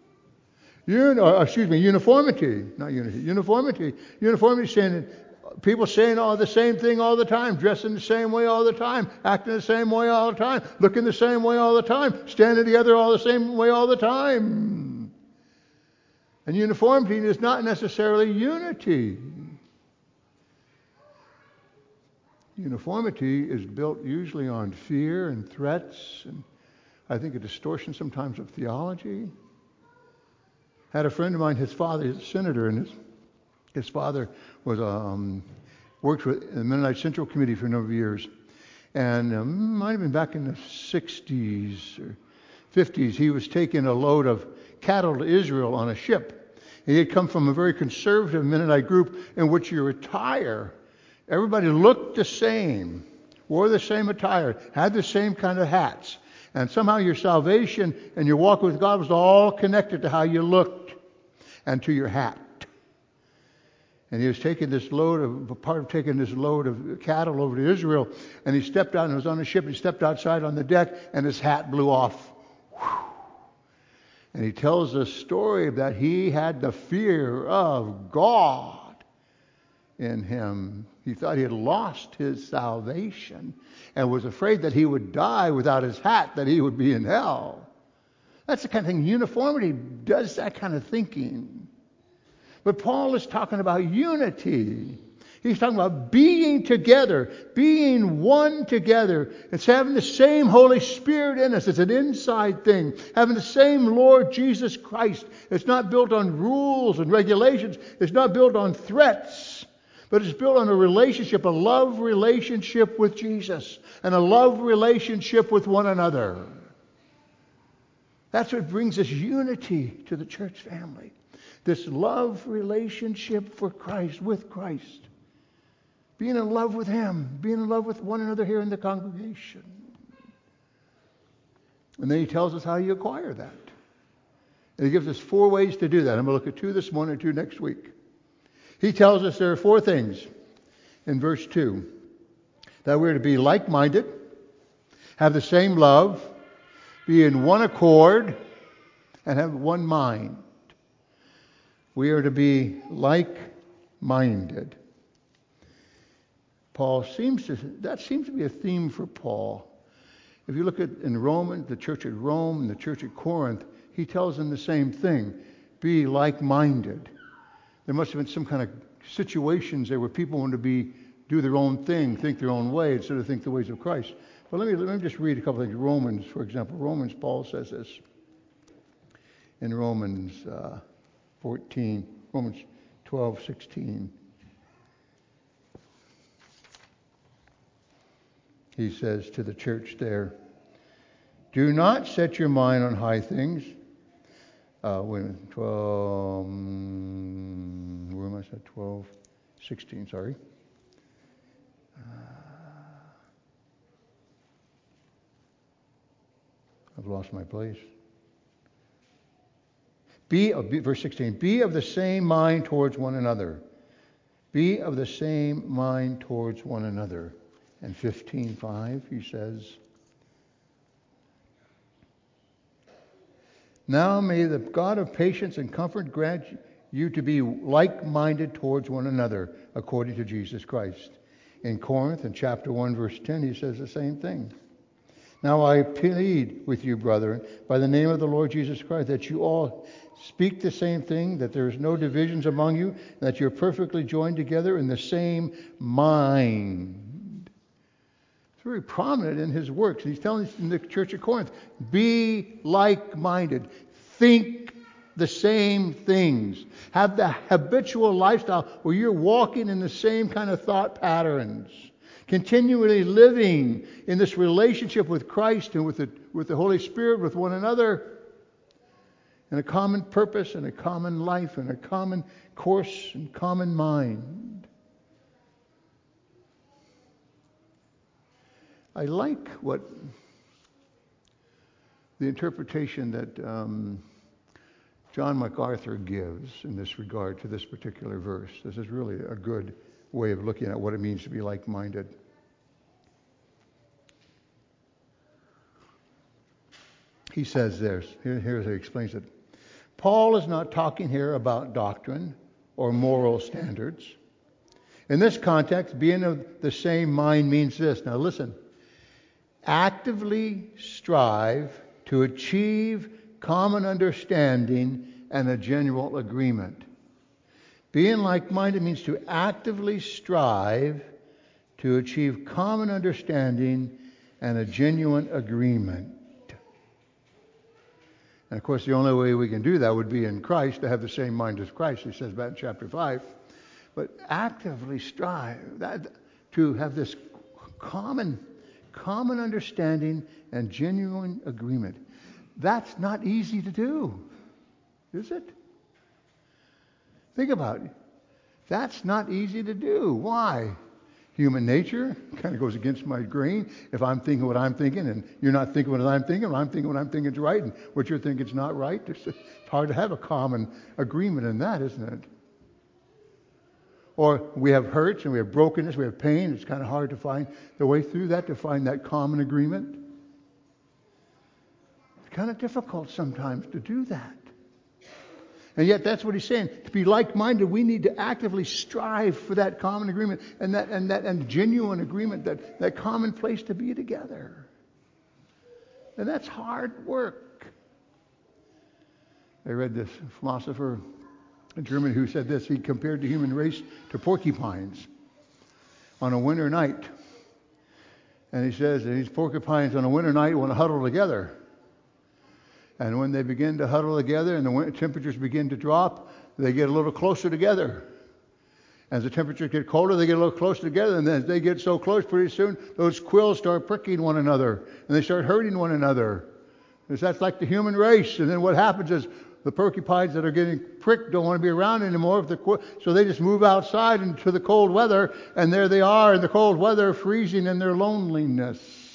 Uniformity. Not unity. Uniformity. Uniformity is saying people saying all the same thing all the time, dressing the same way all the time, acting the same way all the time, looking the same way all the time, standing together all the same way all the time. And uniformity is not necessarily unity. Uniformity is built usually on fear and threats, and I think a distortion sometimes of theology. Had a friend of mine, his father is a senator, and his father was worked with the Mennonite Central Committee for a number of years. And might have been back in the 60s or 50s, he was taking a load of cattle to Israel on a ship. He had come from a very conservative Mennonite group in which your attire, everybody looked the same, wore the same attire, had the same kind of hats. And somehow your salvation and your walk with God was all connected to how you looked and to your hat. And he was taking this load of cattle over to Israel, and he stepped out and was on the ship. He stepped outside on the deck, and his hat blew off. And he tells the story that he had the fear of God in him. He thought he had lost his salvation and was afraid that he would die without his hat, that he would be in hell. That's the kind of thing. Uniformity does that kind of thinking. But Paul is talking about unity. He's talking about being together, being one together. It's having the same Holy Spirit in us. It's an inside thing. Having the same Lord Jesus Christ. It's not built on rules and regulations. It's not built on threats. But it's built on a relationship, a love relationship with Jesus, and a love relationship with one another. That's what brings us unity to the church family. This love relationship for Christ, with Christ. Being in love with Him. Being in love with one another here in the congregation. And then he tells us how you acquire that. And he gives us 4 ways to do that. I'm going to look at 2 this morning and 2 next week. He tells us there are 4 things in verse 2. That we're to be like-minded, have the same love, be in one accord, and have one mind. We are to be like-minded. That seems to be a theme for Paul. If you look at in Romans, the church at Rome and the church at Corinth, he tells them the same thing. Be like-minded. There must have been some kind of situations there where people wanted to do their own thing, think their own way, instead of think the ways of Christ. But let me just read a couple of things. Romans, for example. Paul says this in Romans 14, Romans 12:16. He says to the church there, do not set your mind on high things. Wait a minute, 12, where am I at? 12:16, sorry. I've lost my place. Verse 16, be of the same mind towards one another. Be of the same mind towards one another. And 15:5, he says, now may the God of patience and comfort grant you to be like-minded towards one another, according to Jesus Christ. In Corinth, in chapter 1, verse 10, he says the same thing. Now I plead with you, brethren, by the name of the Lord Jesus Christ, that you all speak the same thing, that there is no divisions among you, and that you're perfectly joined together in the same mind. It's very prominent in his works. He's telling us in the church of Corinth, be like-minded. Think the same things. Have the habitual lifestyle where you're walking in the same kind of thought patterns. Continually living in this relationship with Christ and with the Holy Spirit, with one another, and a common purpose and a common life and a common course and common mind. I like what the interpretation that John MacArthur gives in this regard to this particular verse. This is really a good way of looking at what it means to be like-minded. He says this. Here's how he explains it. Paul is not talking here about doctrine or moral standards. In this context, being of the same mind means this. Now listen. Actively strive to achieve common understanding and a general agreement. Being like-minded means to actively strive to achieve common understanding and a genuine agreement. And of course, the only way we can do that would be in Christ, to have the same mind as Christ, he says that in chapter 5. But actively strive to have this common Common understanding and genuine agreement. That's not easy to do, is it? Think about it. That's not easy to do. Why? Human nature kind of goes against my grain. If I'm thinking what I'm thinking and you're not thinking what I'm thinking, or I'm thinking what I'm thinking is right and what you're thinking is not right, it's hard to have a common agreement in that, isn't it? Or we have hurts and we have brokenness, we have pain. It's kind of hard to find the way through that, to find that common agreement. It's kind of difficult sometimes to do that. And yet that's what he's saying. To be like-minded, we need to actively strive for that common agreement and genuine agreement, that common place to be together. And that's hard work. I read this philosopher in Germany who said this. He compared the human race to porcupines on a winter night. And he says that these porcupines on a winter night want to huddle together. And when they begin to huddle together and the temperatures begin to drop, they get a little closer together. As the temperatures get colder, they get a little closer together. And then as they get so close, pretty soon, those quills start pricking one another. And they start hurting one another. Because that's like the human race. And then what happens is the porcupines that are getting pricked don't want to be around anymore. So they just move outside into the cold weather. And there they are in the cold weather, freezing in their loneliness.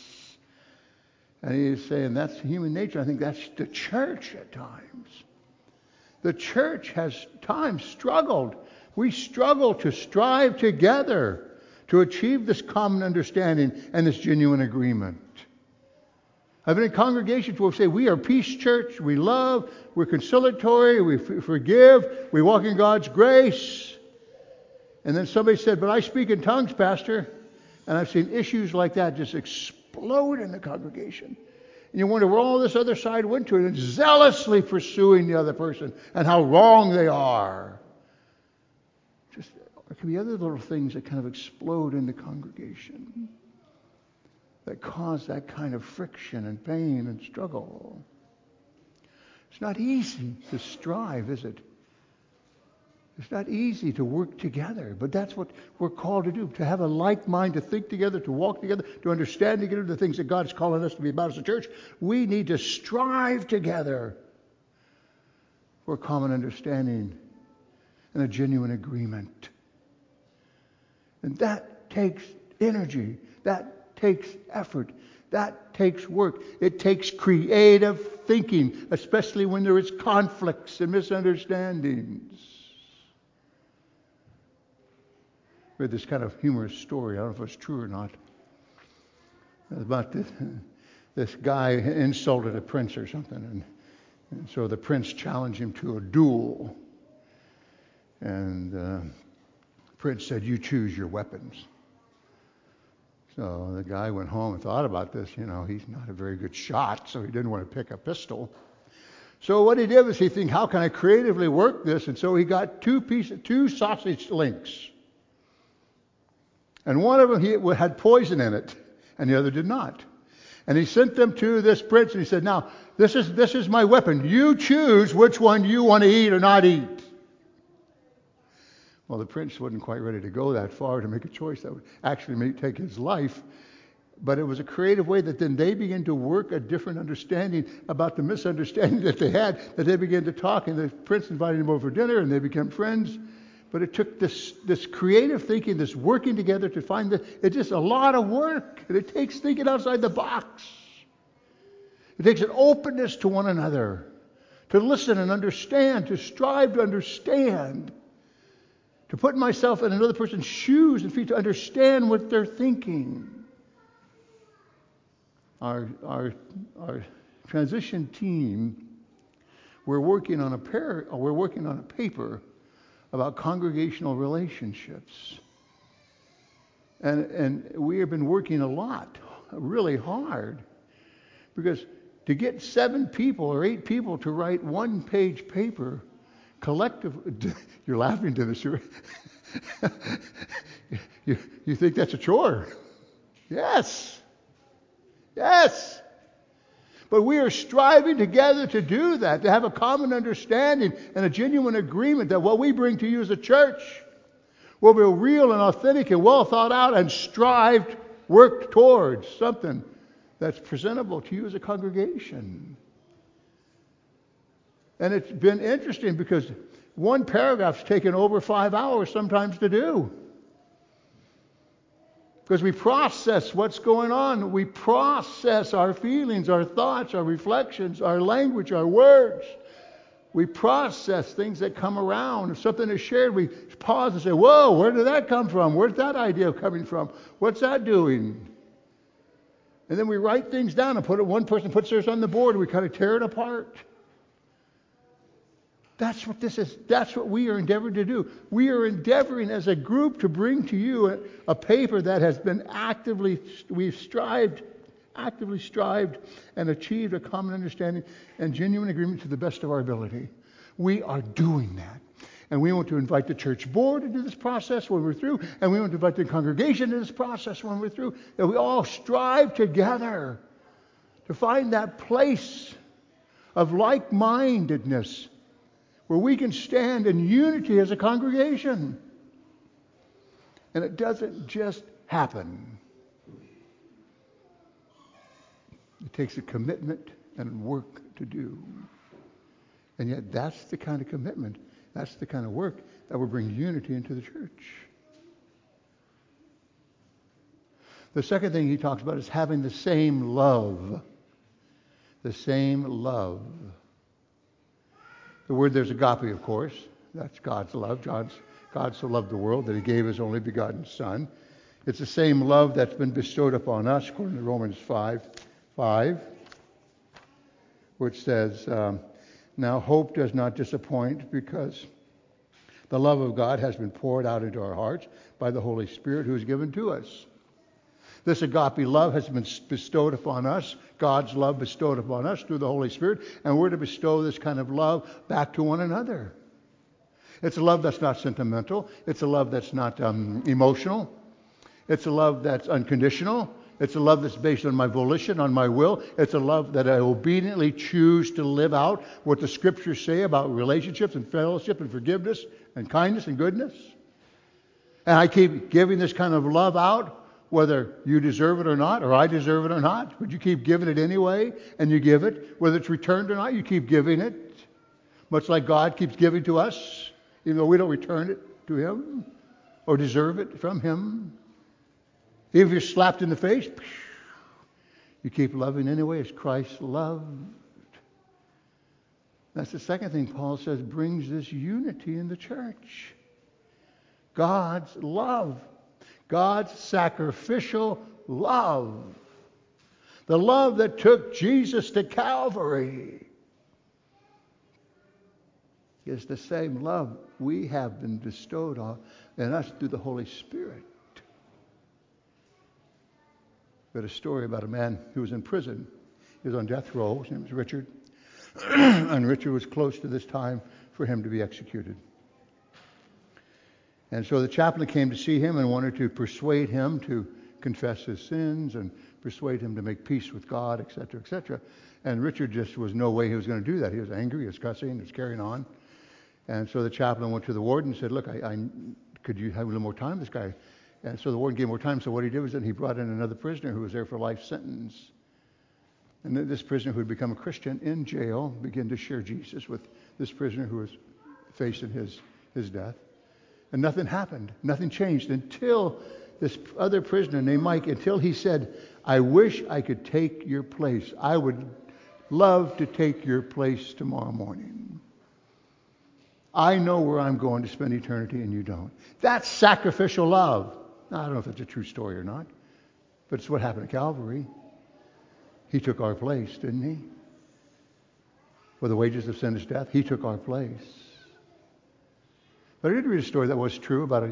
And he's saying that's human nature. I think that's the church at times. The church has times struggled. We struggle to strive together to achieve this common understanding and this genuine agreement. I've been in congregations where we say we are peace church, we love, we're conciliatory, we forgive, we walk in God's grace. And then somebody said, but I speak in tongues, Pastor. And I've seen issues like that just explode in the congregation. And you wonder where all this other side went to, and zealously pursuing the other person and how wrong they are. There can be other little things that kind of explode in the congregation that cause that kind of friction and pain and struggle. It's not easy to strive, is it? It's not easy to work together, but that's what we're called to do, to have a like mind, to think together, to walk together, to understand together the things that God's calling us to be about as a church. We need to strive together for a common understanding and a genuine agreement. And that takes energy. That takes effort. That takes work. It takes creative thinking, especially when there is conflicts and misunderstandings. I read this kind of humorous story. I don't know if it's true or not. About this guy insulted a prince or something. And so the prince challenged him to a duel. And the prince said, you choose your weapons. So the guy went home and thought about this. You know, he's not a very good shot, so he didn't want to pick a pistol. So what he did was he think, how can I creatively work this? And so he got two sausage links. And one of them had poison in it, and the other did not. And he sent them to this prince, and he said, now, this is my weapon. You choose which one you want to eat or not eat. Well, the prince wasn't quite ready to go that far to make a choice that would actually take his life. But it was a creative way that then they began to work a different understanding about the misunderstanding that they had, that they began to talk, and the prince invited him over for dinner, and they became friends. But it took this creative thinking, this working together to find that it's just a lot of work. And it takes thinking outside the box. It takes an openness to one another, to listen and understand, to strive to understand, to put myself in another person's shoes and feet, to understand what they're thinking. Our transition team, we're working on a paper about congregational relationships. And we have been working a lot, really hard, because to get 7 people or 8 people to write one-page paper, collectively, you're laughing to this. You think that's a chore? Yes. Yes. But we are striving together to do that, to have a common understanding and a genuine agreement that what we bring to you as a church will be real and authentic and well thought out and strived work towards something that's presentable to you as a congregation. And it's been interesting because one paragraph's taken over 5 hours sometimes to do. Because we process what's going on. We process our feelings, our thoughts, our reflections, our language, our words. We process things that come around. If something is shared, we pause and say, whoa, where did that come from? Where's that idea coming from? What's that doing? And then we write things down and put it. One person puts theirs on the board and we kind of tear it apart. That's what this is. That's what we are endeavoring to do. We are endeavoring as a group to bring to you a paper that has been we've actively strived and achieved a common understanding and genuine agreement to the best of our ability. We are doing that. And we want to invite the church board into this process when we're through, and we want to invite the congregation into this process when we're through, that we all strive together to find that place of like-mindedness where we can stand in unity as a congregation. And it doesn't just happen. It takes a commitment and work to do. And yet that's the kind of commitment, that's the kind of work that will bring unity into the church. The second thing he talks about is having the same love. The same love. The word there's agape, of course. That's God's love. God so loved the world that he gave his only begotten Son. It's the same love that's been bestowed upon us, according to Romans 5:5, which says, now hope does not disappoint because the love of God has been poured out into our hearts by the Holy Spirit who is given to us. This agape love has been bestowed upon us, God's love bestowed upon us through the Holy Spirit, and we're to bestow this kind of love back to one another. It's a love that's not sentimental. It's a love that's not emotional. It's a love that's unconditional. It's a love that's based on my volition, on my will. It's a love that I obediently choose to live out what the Scriptures say about relationships and fellowship and forgiveness and kindness and goodness. And I keep giving this kind of love out whether you deserve it or not, or I deserve it or not. But you keep giving it anyway, and you give it. Whether it's returned or not, you keep giving it. Much like God keeps giving to us, even though we don't return it to him or deserve it from him. Even if you're slapped in the face, you keep loving anyway as Christ loved. That's the second thing Paul says brings this unity in the church. God's love. God's sacrificial love. The love that took Jesus to Calvary is the same love we have been bestowed on in us through the Holy Spirit. We had a story about a man who was in prison. He was on death row. His name was Richard. And Richard was close to this time for him to be executed. And so the chaplain came to see him and wanted to persuade him to confess his sins and persuade him to make peace with God, etc., etc. And Richard just was no way he was going to do that. He was angry, he was cussing, he was carrying on. And so the chaplain went to the warden and said, look, could you have a little more time with this guy? And so the warden gave more time. So what he did was that he brought in another prisoner who was there for life sentence. And this prisoner who had become a Christian in jail began to share Jesus with this prisoner who was facing his death. And nothing happened. Nothing changed until this other prisoner named Mike, until he said, I wish I could take your place. I would love to take your place tomorrow morning. I know where I'm going to spend eternity and you don't. That's sacrificial love. Now, I don't know if it's a true story or not, but it's what happened at Calvary. He took our place, didn't he? For the wages of sin is death. He took our place. But I did read a story that was true about a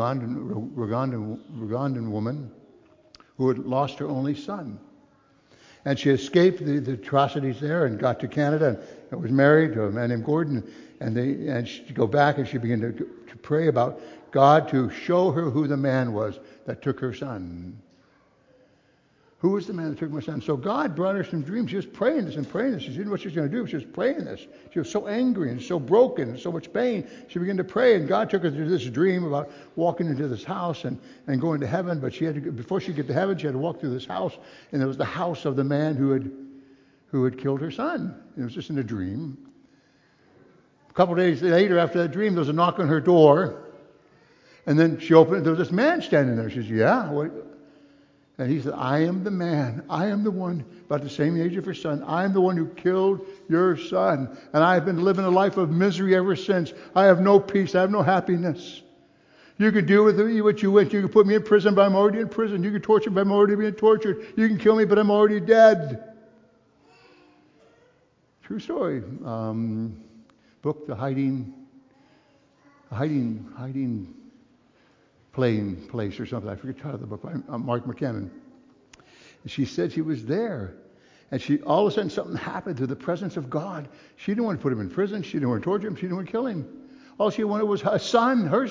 Ugandan woman who had lost her only son. And she escaped the atrocities there and got to Canada and was married to a man named Gordon. And she'd go back and she began to pray about God to show her who the man was that took her son. Who is the man that took my son? So God brought her some dreams. She was praying this and praying this. She didn't know what she was going to do. She was praying this. She was so angry and so broken and so much pain. She began to pray, and God took her to this dream about walking into this house and going to heaven. But she had to, before she could get to heaven, she had to walk through this house, and it was the house of the man who had killed her son. It was just in a dream. A couple of days later, after that dream, there was a knock on her door, and then she opened it. There was this man standing there. She said, "Yeah, what?" And he said, "I am the man. I am the one, about the same age of her son. I am the one who killed your son. And I have been living a life of misery ever since. I have no peace. I have no happiness. You can do with me what you wish. You can put me in prison, but I'm already in prison. You can torture me, but I'm already being tortured. You can kill me, but I'm already dead." True story. Book, The Hiding Playing Place or something. I forget the title of the book by Mark McKenna. She said she was there, and all of a sudden something happened through the presence of God. She didn't want to put him in prison. She didn't want to torture him. She didn't want to kill him. All she wanted was her son, a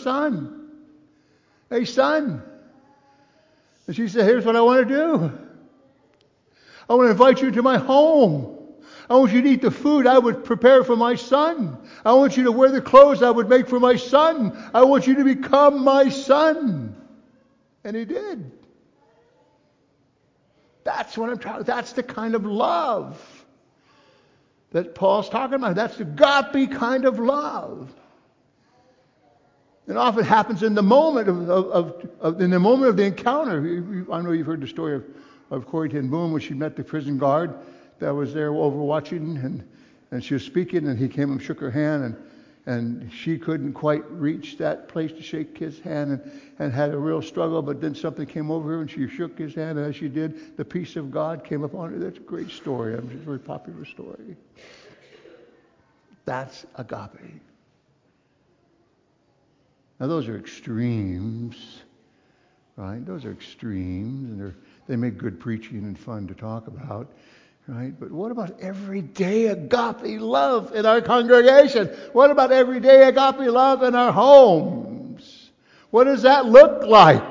son. And she said, "Here's what I want to do. I want to invite you to my home. I want you to eat the food I would prepare for my son. I want you to wear the clothes I would make for my son. I want you to become my son." And he did. That's what I'm talking. That's the kind of love that Paul's talking about. That's the agape kind of love. It often happens in the moment of the encounter. I know you've heard the story of Corrie ten Boom when she met the prison guard that was there overwatching, and she was speaking, and he came and shook her hand, and she couldn't quite reach that place to shake his hand, and had a real struggle, but then something came over her, and she shook his hand, and as she did, the peace of God came upon her. That's a great story. It's a very popular story. That's agape. Now those are extremes, right? Those are extremes, and they make good preaching and fun to talk about. Right? But what about everyday agape love in our congregation? What about everyday agape love in our homes? What does that look like?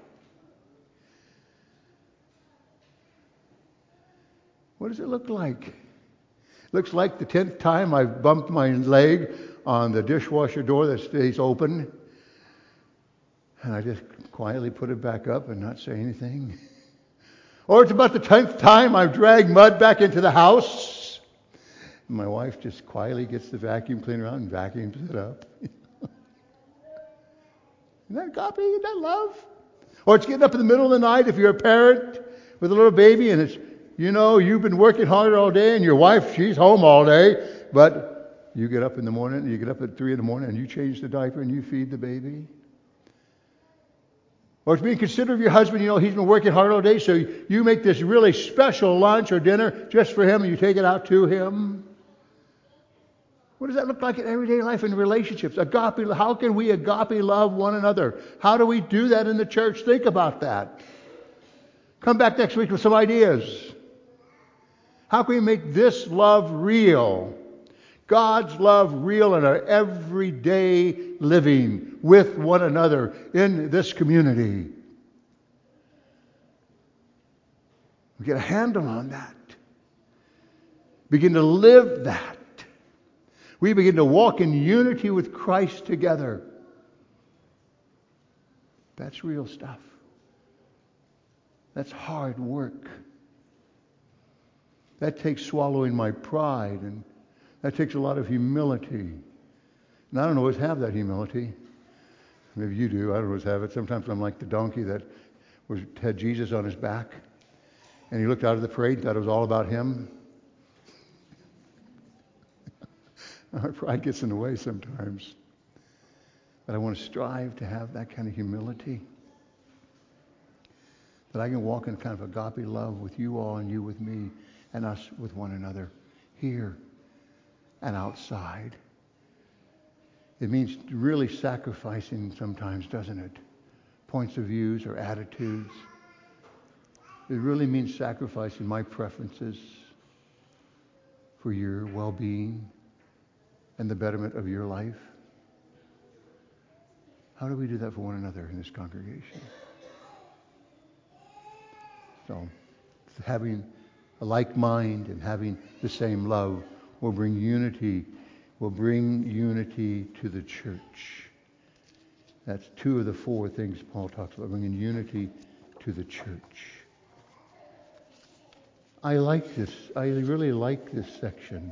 What does it look like? It looks like the 10th time I've bumped my leg on the dishwasher door that stays open, and I just quietly put it back up and not say anything. Or it's about the 10th time I've dragged mud back into the house. And my wife just quietly gets the vacuum cleaner out and vacuums it up. Isn't that agape? Isn't that love? Or it's getting up in the middle of the night if you're a parent with a little baby, and it's, you've been working hard all day, and your wife, she's home all day, but you get up in the morning, you get up at 3 in the morning, and you change the diaper and you feed the baby. Or it's being considerate of your husband. He's been working hard all day, so you make this really special lunch or dinner just for him, and you take it out to him. What does that look like in everyday life and relationships? Agape. How can we agape love one another? How do we do that in the church? Think about that. Come back next week with some ideas. How can we make this love real? God's love real in our everyday living with one another in this community. We get a handle on that. Begin to live that. We begin to walk in unity with Christ together. That's real stuff. That's hard work. That takes swallowing my pride, and that takes a lot of humility. And I don't always have that humility. Maybe you do. I don't always have it. Sometimes I'm like the donkey that had Jesus on his back, and he looked out of the parade and thought it was all about him. Our pride gets in the way sometimes. But I want to strive to have that kind of humility. That I can walk in kind of agape love with you all and you with me and us with one another here and outside. It means really sacrificing sometimes, doesn't it? Points of views or attitudes. It really means sacrificing my preferences for your well-being and the betterment of your life. How do we do that for one another in this congregation? So, having a like mind and having the same love will bring unity to the church. That's 2 of the 4 things Paul talks about, bringing unity to the church. I like this. I really like this section.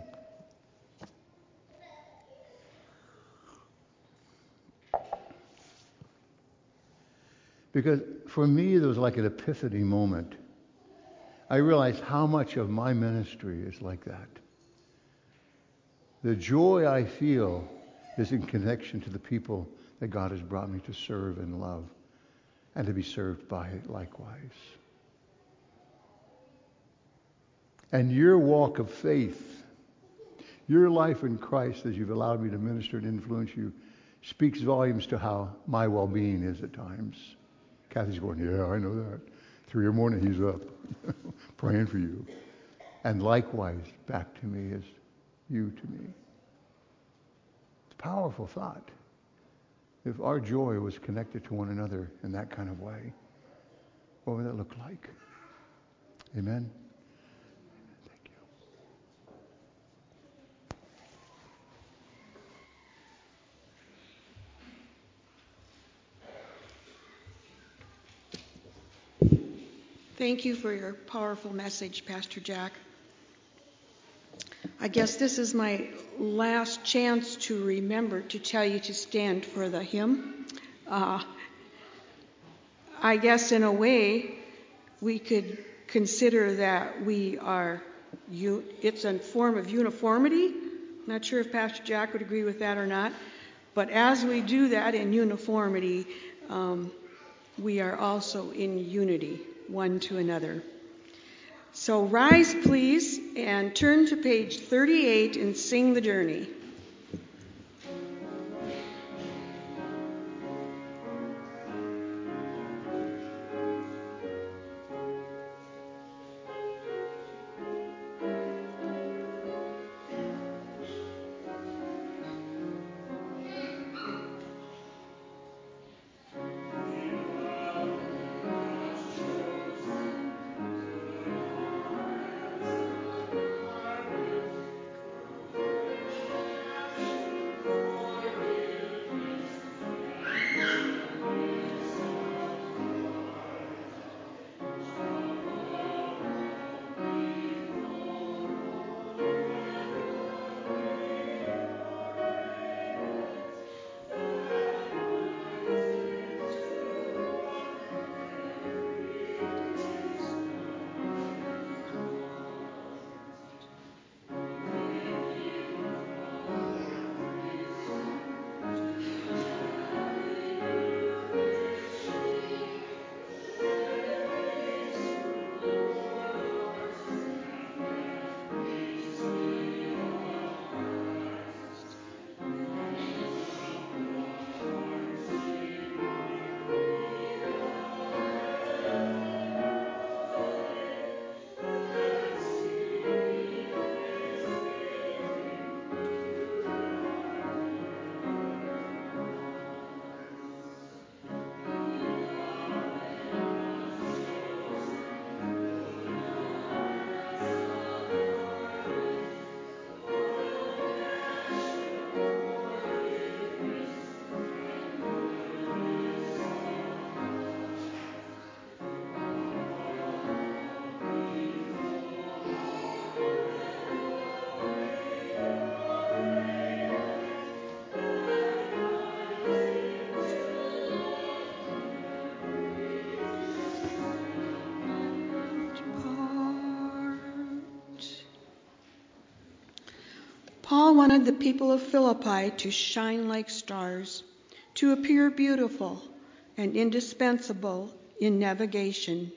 Because for me, there was like an epiphany moment. I realized how much of my ministry is like that. The joy I feel is in connection to the people that God has brought me to serve and love and to be served by likewise. And your walk of faith, your life in Christ as you've allowed me to minister and influence you, speaks volumes to how my well-being is at times. Kathy's going, yeah, I know that. 3 in the morning, he's up praying for you. And likewise, back to me is you to me. It's a powerful thought. If our joy was connected to one another in that kind of way, what would that look like? Amen? Thank you. Thank you for your powerful message, Pastor Jack. I guess this is my last chance to remember to tell you to stand for the hymn. I guess in a way we could consider that we are, it's a form of uniformity. Not sure if Pastor Jack would agree with that or not. But as we do that in uniformity, we are also in unity one to another. So rise, please, and turn to page 38 and sing The Journey. Paul wanted the people of Philippi to shine like stars, to appear beautiful and indispensable in navigation.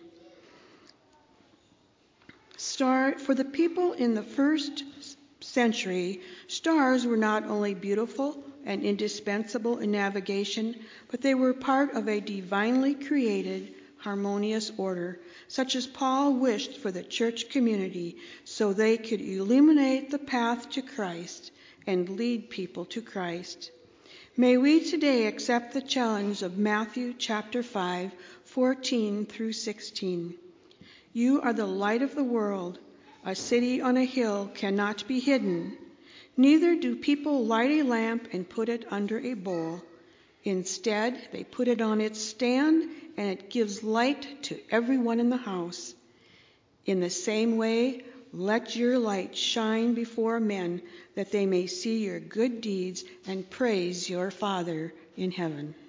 For the people in the first century, stars were not only beautiful and indispensable in navigation, but they were part of a divinely created, harmonious order, such as Paul wished for the church community, so they could illuminate the path to Christ and lead people to Christ. May we today accept the challenge of Matthew chapter 5, 14 through 16. You are the light of the world. A city on a hill cannot be hidden. Neither do people light a lamp and put it under a bowl. Instead, they put it on its stand, and it gives light to everyone in the house. In the same way, let your light shine before men, that they may see your good deeds and praise your Father in heaven.